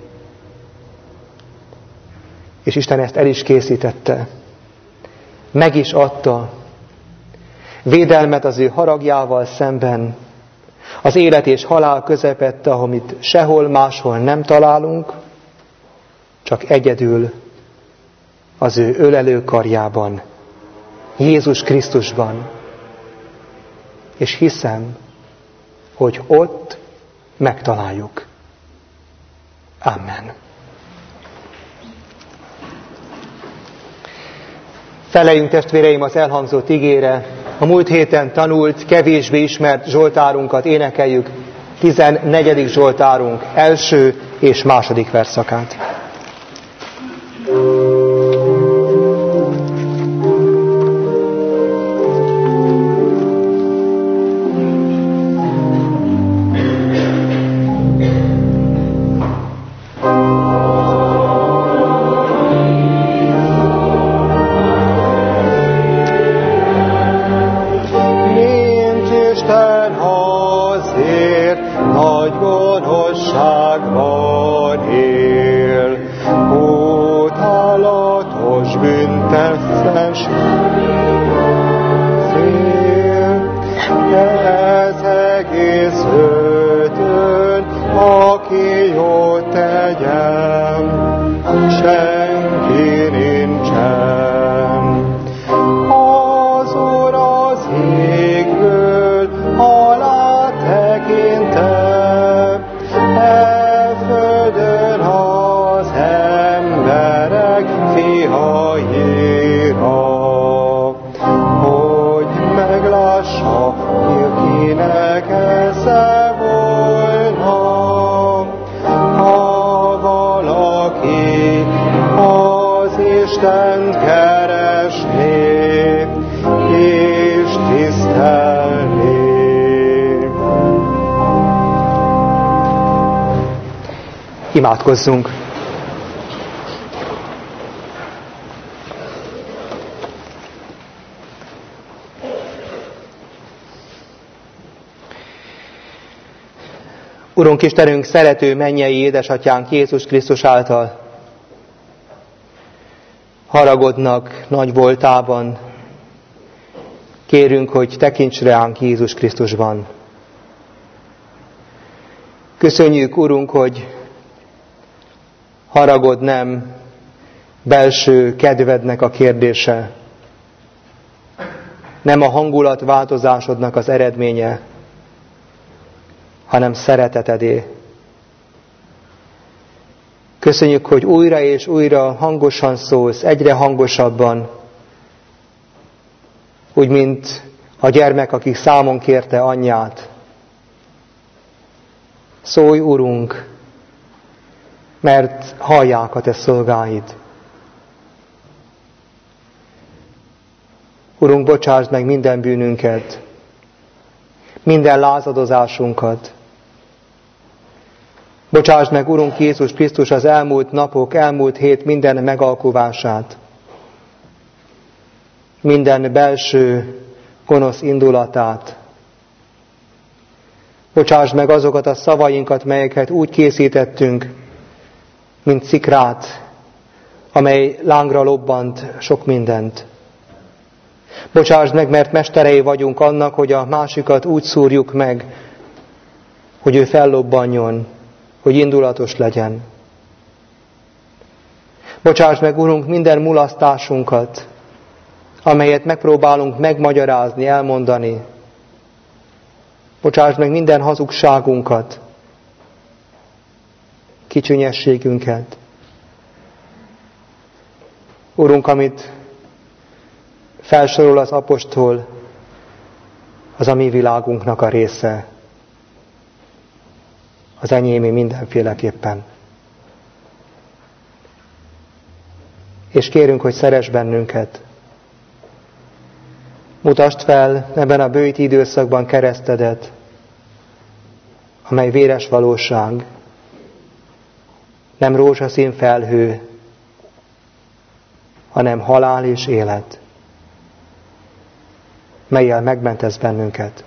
És Isten ezt el is készítette, meg is adta, védelmet az ő haragjával szemben, az élet és halál közepette, amit sehol máshol nem találunk, csak egyedül az ő ölelő karjában, Jézus Krisztusban. És hiszem, hogy ott megtaláljuk. Amen. Feleljünk, testvéreim, az elhangzott igére. A múlt héten tanult, kevésbé ismert zsoltárunkat énekeljük, 14. zsoltárunk első és második versszakát. Istent keresné. Imádkozzunk! Urunk Istenünk, szerető mennyei édesatyánk Jézus Krisztus által haragodnak nagy voltában, kérünk, hogy tekints ránk Jézus Krisztusban. Köszönjük, Urunk, hogy haragod nem belső kedvednek a kérdése, nem a hangulatváltozásodnak az eredménye, hanem szeretetedé. Köszönjük, hogy újra és újra hangosan szólsz, egyre hangosabban, úgy, mint a gyermek, aki számon kérte anyját. Szólj, Urunk, mert hallják a te szolgáid. Urunk, bocsásd meg minden bűnünket, minden lázadozásunkat. Bocsásd meg, Urunk Jézus Krisztus, az elmúlt napok, elmúlt hét minden megalkuvását, minden belső gonosz indulatát. Bocsásd meg azokat a szavainkat, melyeket úgy készítettünk, mint szikrát, amely lángra lobbant sok mindent. Bocsásd meg, mert mesterei vagyunk annak, hogy a másikat úgy szúrjuk meg, hogy ő fellobbanjon, hogy indulatos legyen. Bocsásd meg, Urunk, minden mulasztásunkat, amelyet megpróbálunk megmagyarázni, elmondani. Bocsásd meg minden hazugságunkat, kicsünyességünket. Urunk, amit felsorol az apostol, az a mi világunknak a része. Az enyémé mindenféleképpen. És kérünk, hogy szeress bennünket. Mutasd fel ebben a bőti időszakban keresztedet, amely véres valóság, nem rózsaszín felhő, hanem halál és élet, mellyel megmentesz bennünket.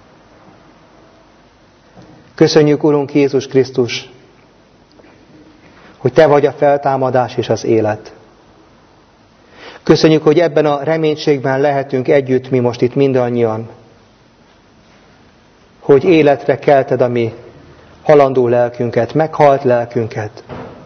Köszönjük, Urunk Jézus Krisztus, hogy Te vagy a feltámadás és az élet. Köszönjük, hogy ebben a reménységben lehetünk együtt mi most itt mindannyian, hogy életre kelted a mi halandó lelkünket, meghalt lelkünket.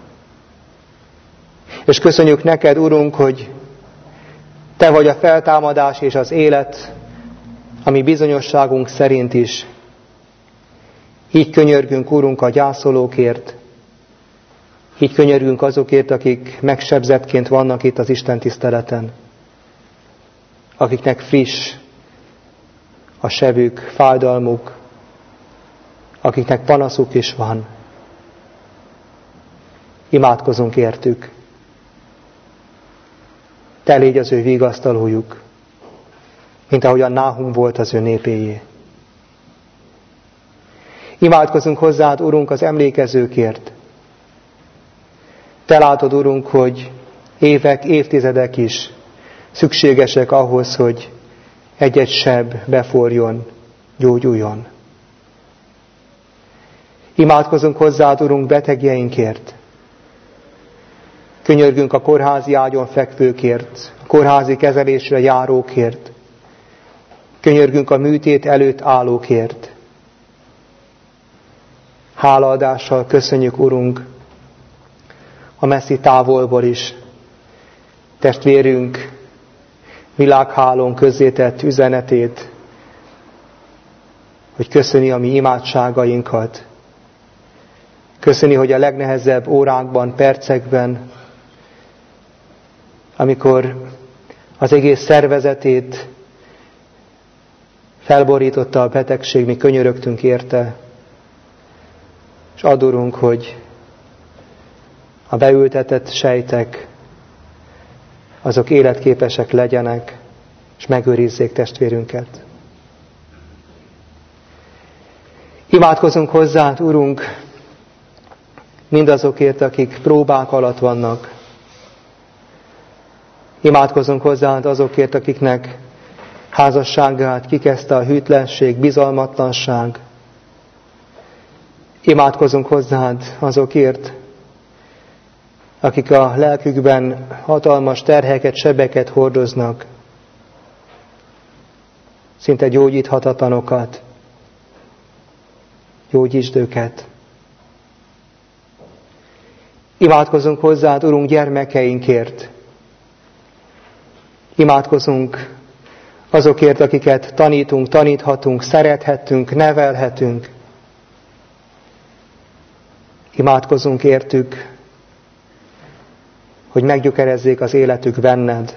És köszönjük neked, Urunk, hogy Te vagy a feltámadás és az élet, ami bizonyosságunk szerint is. Így könyörgünk, Urunk, a gyászolókért, így könyörgünk azokért, akik megsebzettként vannak itt az Isten tiszteleten, akiknek friss a sebük, fájdalmuk, akiknek panaszuk is van. Imádkozunk értük. Te légy az ő vigasztalójuk, mint ahogy a Náhum volt az ő népéjé. Imádkozunk hozzád, Urunk, az emlékezőkért. Te látod, Urunk, hogy évek, évtizedek is szükségesek ahhoz, hogy egy-egy seb beforjon, gyógyuljon. Imádkozunk hozzád, Urunk, betegjeinkért. Könyörgünk a kórházi ágyon fekvőkért, a kórházi kezelésre járókért. Könyörgünk a műtét előtt állókért. Hálaadással köszönjük, Urunk, a messzi távolból is testvérünk világhálón közzétett üzenetét, hogy köszöni a mi imádságainkat. Köszöni, hogy a legnehezebb órákban, percekben, amikor az egész szervezetét felborította a betegség, mi könyörögtünk érte, és adorunk, hogy a beültetett sejtek, azok életképesek legyenek, és megőrizzék testvérünket. Imádkozunk hozzád, Urunk, mindazokért, akik próbák alatt vannak. Imádkozunk hozzád azokért, akiknek házasságát kikezdte a hűtlenség, bizalmatlanság. Imádkozunk hozzád azokért, akik a lelkükben hatalmas terheket, sebeket hordoznak, szinte gyógyíthatatlanokat. Gyógyítsd őket. Imádkozunk hozzád, Urunk, gyermekeinkért. Imádkozunk azokért, akiket tanítunk, taníthatunk, szerethetünk, nevelhetünk. Imádkozunk értük, hogy meggyökerezzék az életük benned,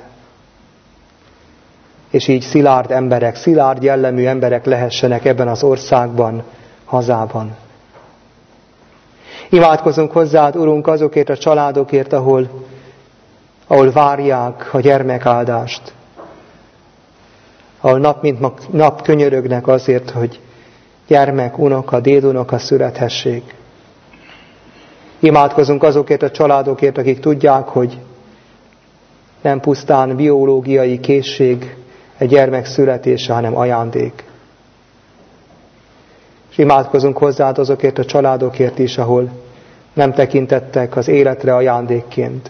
és így szilárd emberek, szilárd jellemű emberek lehessenek ebben az országban, hazában. Imádkozunk hozzád, Urunk, azokért a családokért, ahol várják a gyermekáldást, ahol nap mint nap könyörögnek azért, hogy gyermek, unoka, dédunoka születhessék. Imádkozunk azokért a családokért, akik tudják, hogy nem pusztán biológiai készség egy gyermek születése, hanem ajándék. És imádkozunk hozzád azokért a családokért is, ahol nem tekintettek az életre ajándékként.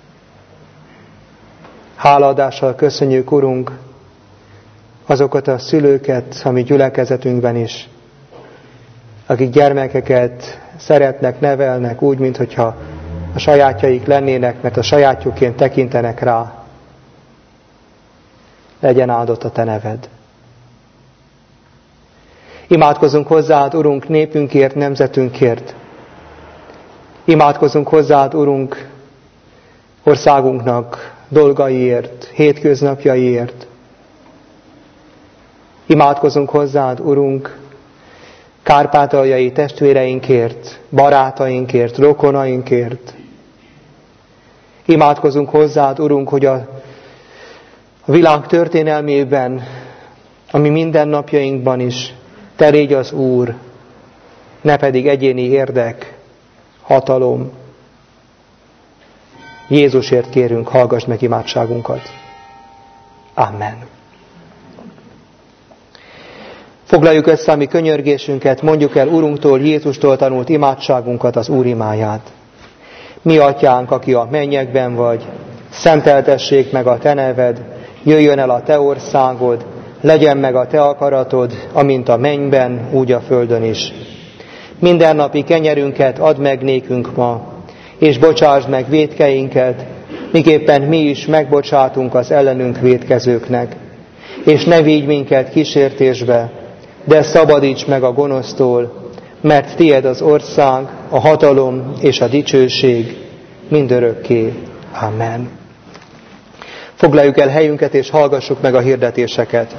Hálaadással köszönjük, Urunk, azokat a szülőket, a mi gyülekezetünkben is, akik gyermekeket szeretnek, nevelnek úgy, mintha a sajátjaik lennének, mert a sajátjukként tekintenek rá. Legyen áldott a te neved. Imádkozunk hozzád, Urunk, népünkért, nemzetünkért. Imádkozunk hozzád, Urunk, országunknak dolgaiért, hétköznapjaiért. Imádkozunk hozzád, Urunk, kárpátaljai testvéreinkért, barátainkért, rokonainkért. Imádkozunk hozzád, Urunk, hogy a világ történelmében, ami mindennapjainkban is, te légy az Úr, ne pedig egyéni érdek, hatalom. Jézusért kérünk, hallgass meg imádságunkat. Amen. Foglaljuk össze a mi könyörgésünket, mondjuk el Urunktól, Jézustól tanult imádságunkat, az Úr imáját. Mi atyánk, aki a mennyekben vagy, szenteltessék meg a te neved, jöjjön el a te országod, legyen meg a te akaratod, amint a mennyben, úgy a földön is. Mindennapi kenyerünket add meg nékünk ma, és bocsásd meg vétkeinket, miképpen mi is megbocsátunk az ellenünk vétkezőknek. És ne vigy minket kísértésbe, de szabadíts meg a gonosztól, mert tied az ország, a hatalom és a dicsőség mindörökké. Amen. Foglaljuk el helyünket, és hallgassuk meg a hirdetéseket.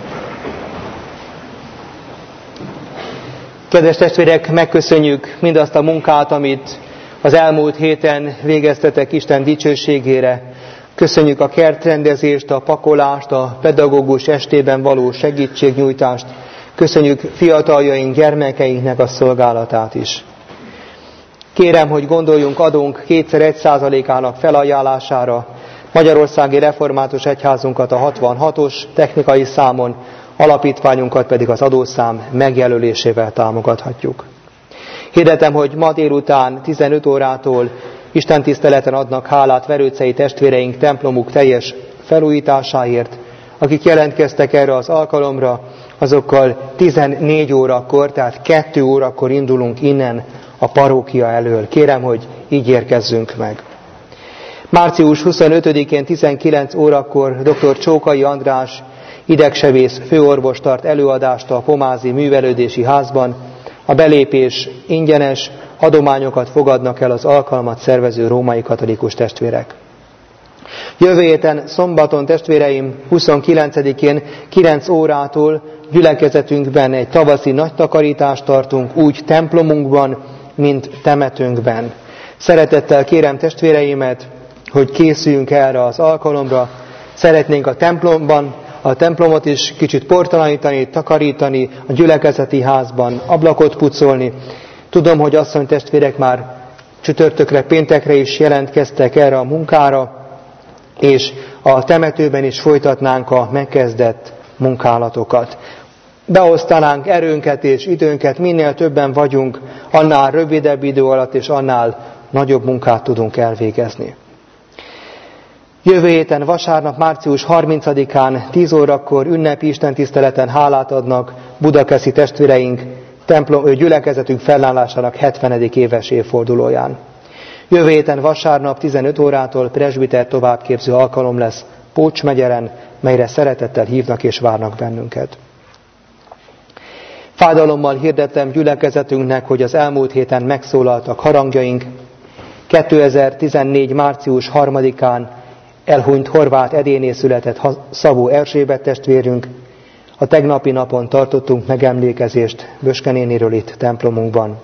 Kedves testvérek, megköszönjük mindazt a munkát, amit az elmúlt héten végeztetek Isten dicsőségére. Köszönjük a kertrendezést, a pakolást, a pedagógus estében való segítségnyújtást. Köszönjük fiataljaink, gyermekeinknek a szolgálatát is. Kérem, hogy gondoljunk adónk 2x1%-ának felajánlására, Magyarországi Református Egyházunkat a 66-os technikai számon, alapítványunkat pedig az adószám megjelölésével támogathatjuk. Hirdetem, hogy ma délután 15 órától istentiszteleten adnak hálát verőcei testvéreink templomuk teljes felújításáért. Akik jelentkeztek erre az alkalomra, azokkal 14 órakor, tehát 2 órakor indulunk innen a parókia elől. Kérem, hogy így érkezzünk meg. Március 25-én 19 órakor dr. Csókai András idegsebész főorvos tart előadást a Pomázi Művelődési Házban. A belépés ingyenes, adományokat fogadnak el az alkalmat szervező római katolikus testvérek. Jövő héten szombaton, testvéreim, 29-én 9 órától gyülekezetünkben egy tavaszi nagy takarítást tartunk, úgy templomunkban, mint temetőnkben. Szeretettel kérem testvéreimet, hogy készüljünk erre az alkalomra. Szeretnénk a templomot is kicsit portalanítani, takarítani, a gyülekezeti házban ablakot pucolni. Tudom, hogy asszony testvérek már csütörtökre, péntekre is jelentkeztek erre a munkára, és a temetőben is folytatnánk a megkezdett munkálatokat. Beosztanánk erőnket és időnket, minél többen vagyunk, annál rövidebb idő alatt és annál nagyobb munkát tudunk elvégezni. Jövő héten vasárnap, március 30-án 10 órakor ünnepi istentiszteleten hálát adnak budakeszi testvéreink gyülekezetünk felállásának 70. éves évfordulóján. Jövő héten vasárnap 15 órától presbiter továbbképző alkalom lesz Pócs megyeren, melyre szeretettel hívnak és várnak bennünket. Fájdalommal hirdettem gyülekezetünknek, hogy az elmúlt héten megszólaltak harangjaink. 2014. március 3-án elhunyt Horváth Edéné született Szabó Erzsébet testvérünk. A tegnapi napon tartottunk megemlékezést Böske néniről itt templomunkban.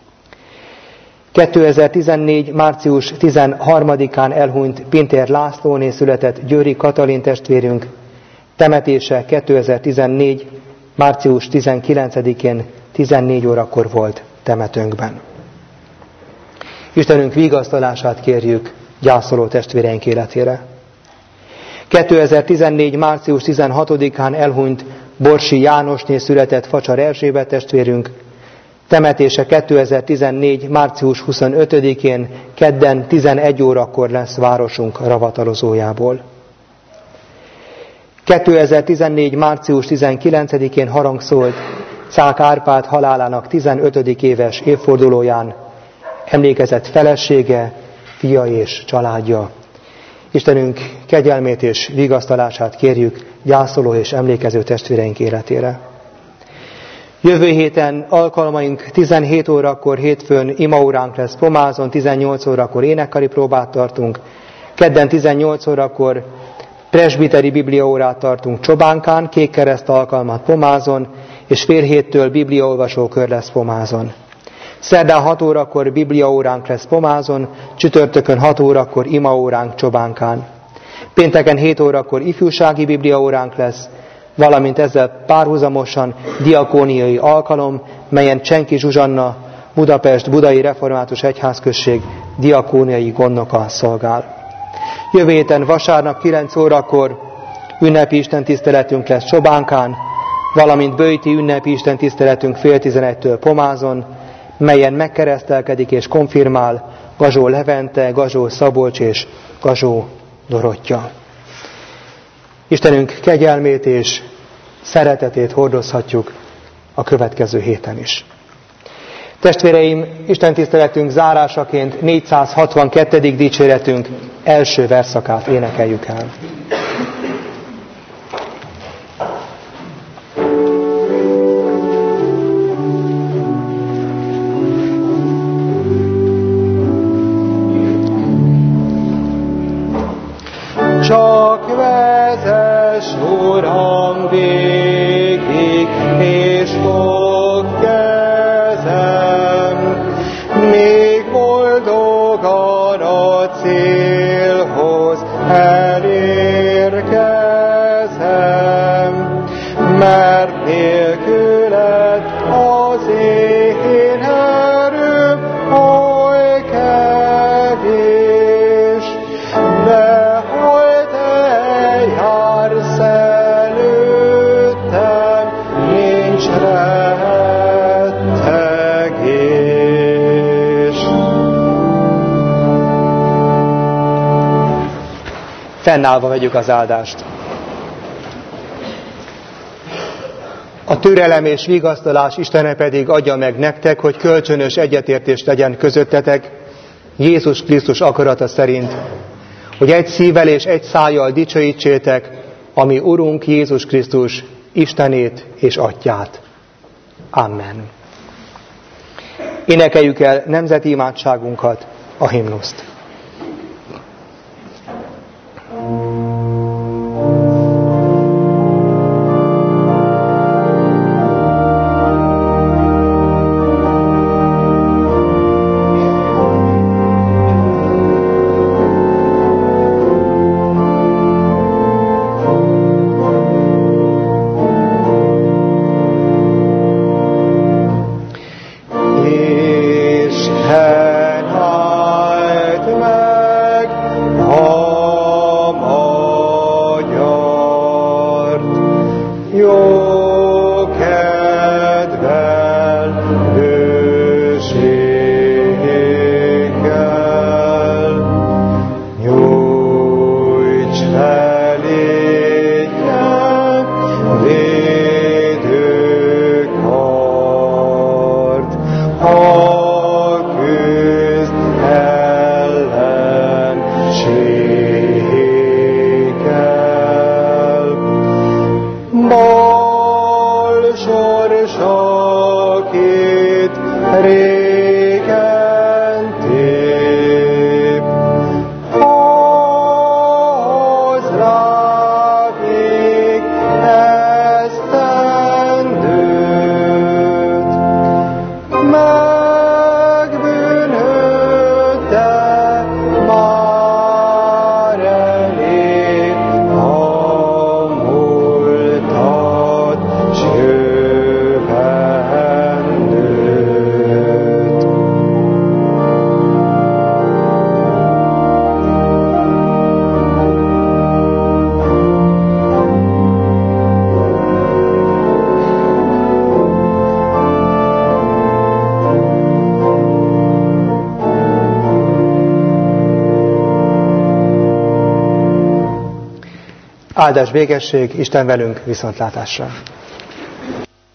2014. március 13-án elhunyt Pintér Lászlóné született Győri Katalin testvérünk. Temetése 2014. március 19-én 14 órakor volt temetőnkben. Istenünk vigasztalását kérjük gyászoló testvéreink életére. 2014. március 16-án elhunyt Borsi Jánosné született Facsar Erzsébet testvérünk. Temetése 2014. március 25-én kedden 11 órakor lesz városunk ravatalozójából. 2014. március 19-én harangszólt Czák Árpád halálának 15. éves évfordulóján emlékezett felesége, fia és családja. Istenünk kegyelmét és vigasztalását kérjük gyászoló és emlékező testvéreink életére. Jövő héten alkalmaink 17 órakor hétfőn imaóránk lesz Pomázon, 18 órakor énekkari próbát tartunk, kedden 18 órakor presbiteri bibliaórát tartunk Csobánkán, Kékkereszt alkalmat Pomázon, és fél héttől bibliaolvasókör lesz Pomázon. Szerdán 6 órakor bibliaóránk lesz Pomázon, csütörtökön 6 órakor imaóránk Csobánkán. Pénteken 7 órakor ifjúsági bibliaóránk lesz, valamint ezzel párhuzamosan diakóniai alkalom, melyen Csenki Zsuzsanna, Budapest Budai Református Egyházközség diakóniai gondnoka szolgál. Jövő héten vasárnap 9 órakor ünnepi istentiszteletünk lesz Csobánkán, valamint böjti ünnepi istentiszteletünk fél 11-től Pomázon, melyen megkeresztelkedik és konfirmál Gazsó Levente, Gazsó Szabolcs és Gazsó Dorottya. Istenünk kegyelmét és szeretetét hordozhatjuk a következő héten is. Testvéreim, istentiszteletünk zárásaként 462. dicséretünk első verszakát énekeljük el. Csak vezess, Uram, végig, és fogd kezem, még boldogan a célhoz elérkezem, mert nélküled az én erőm oly kevés, de fennállva vegyük az áldást. A türelem és vigasztalás Istene pedig adja meg nektek, hogy kölcsönös egyetértés legyen közöttetek, Jézus Krisztus akarata szerint, hogy egy szívvel és egy szájjal dicsőítsétek a mi Urunk Jézus Krisztus Istenét és Atyát. Amen. Énekeljük el nemzeti imádságunkat, a himnuszt. Isten Áldás, békesség, Isten velünk, viszontlátásra!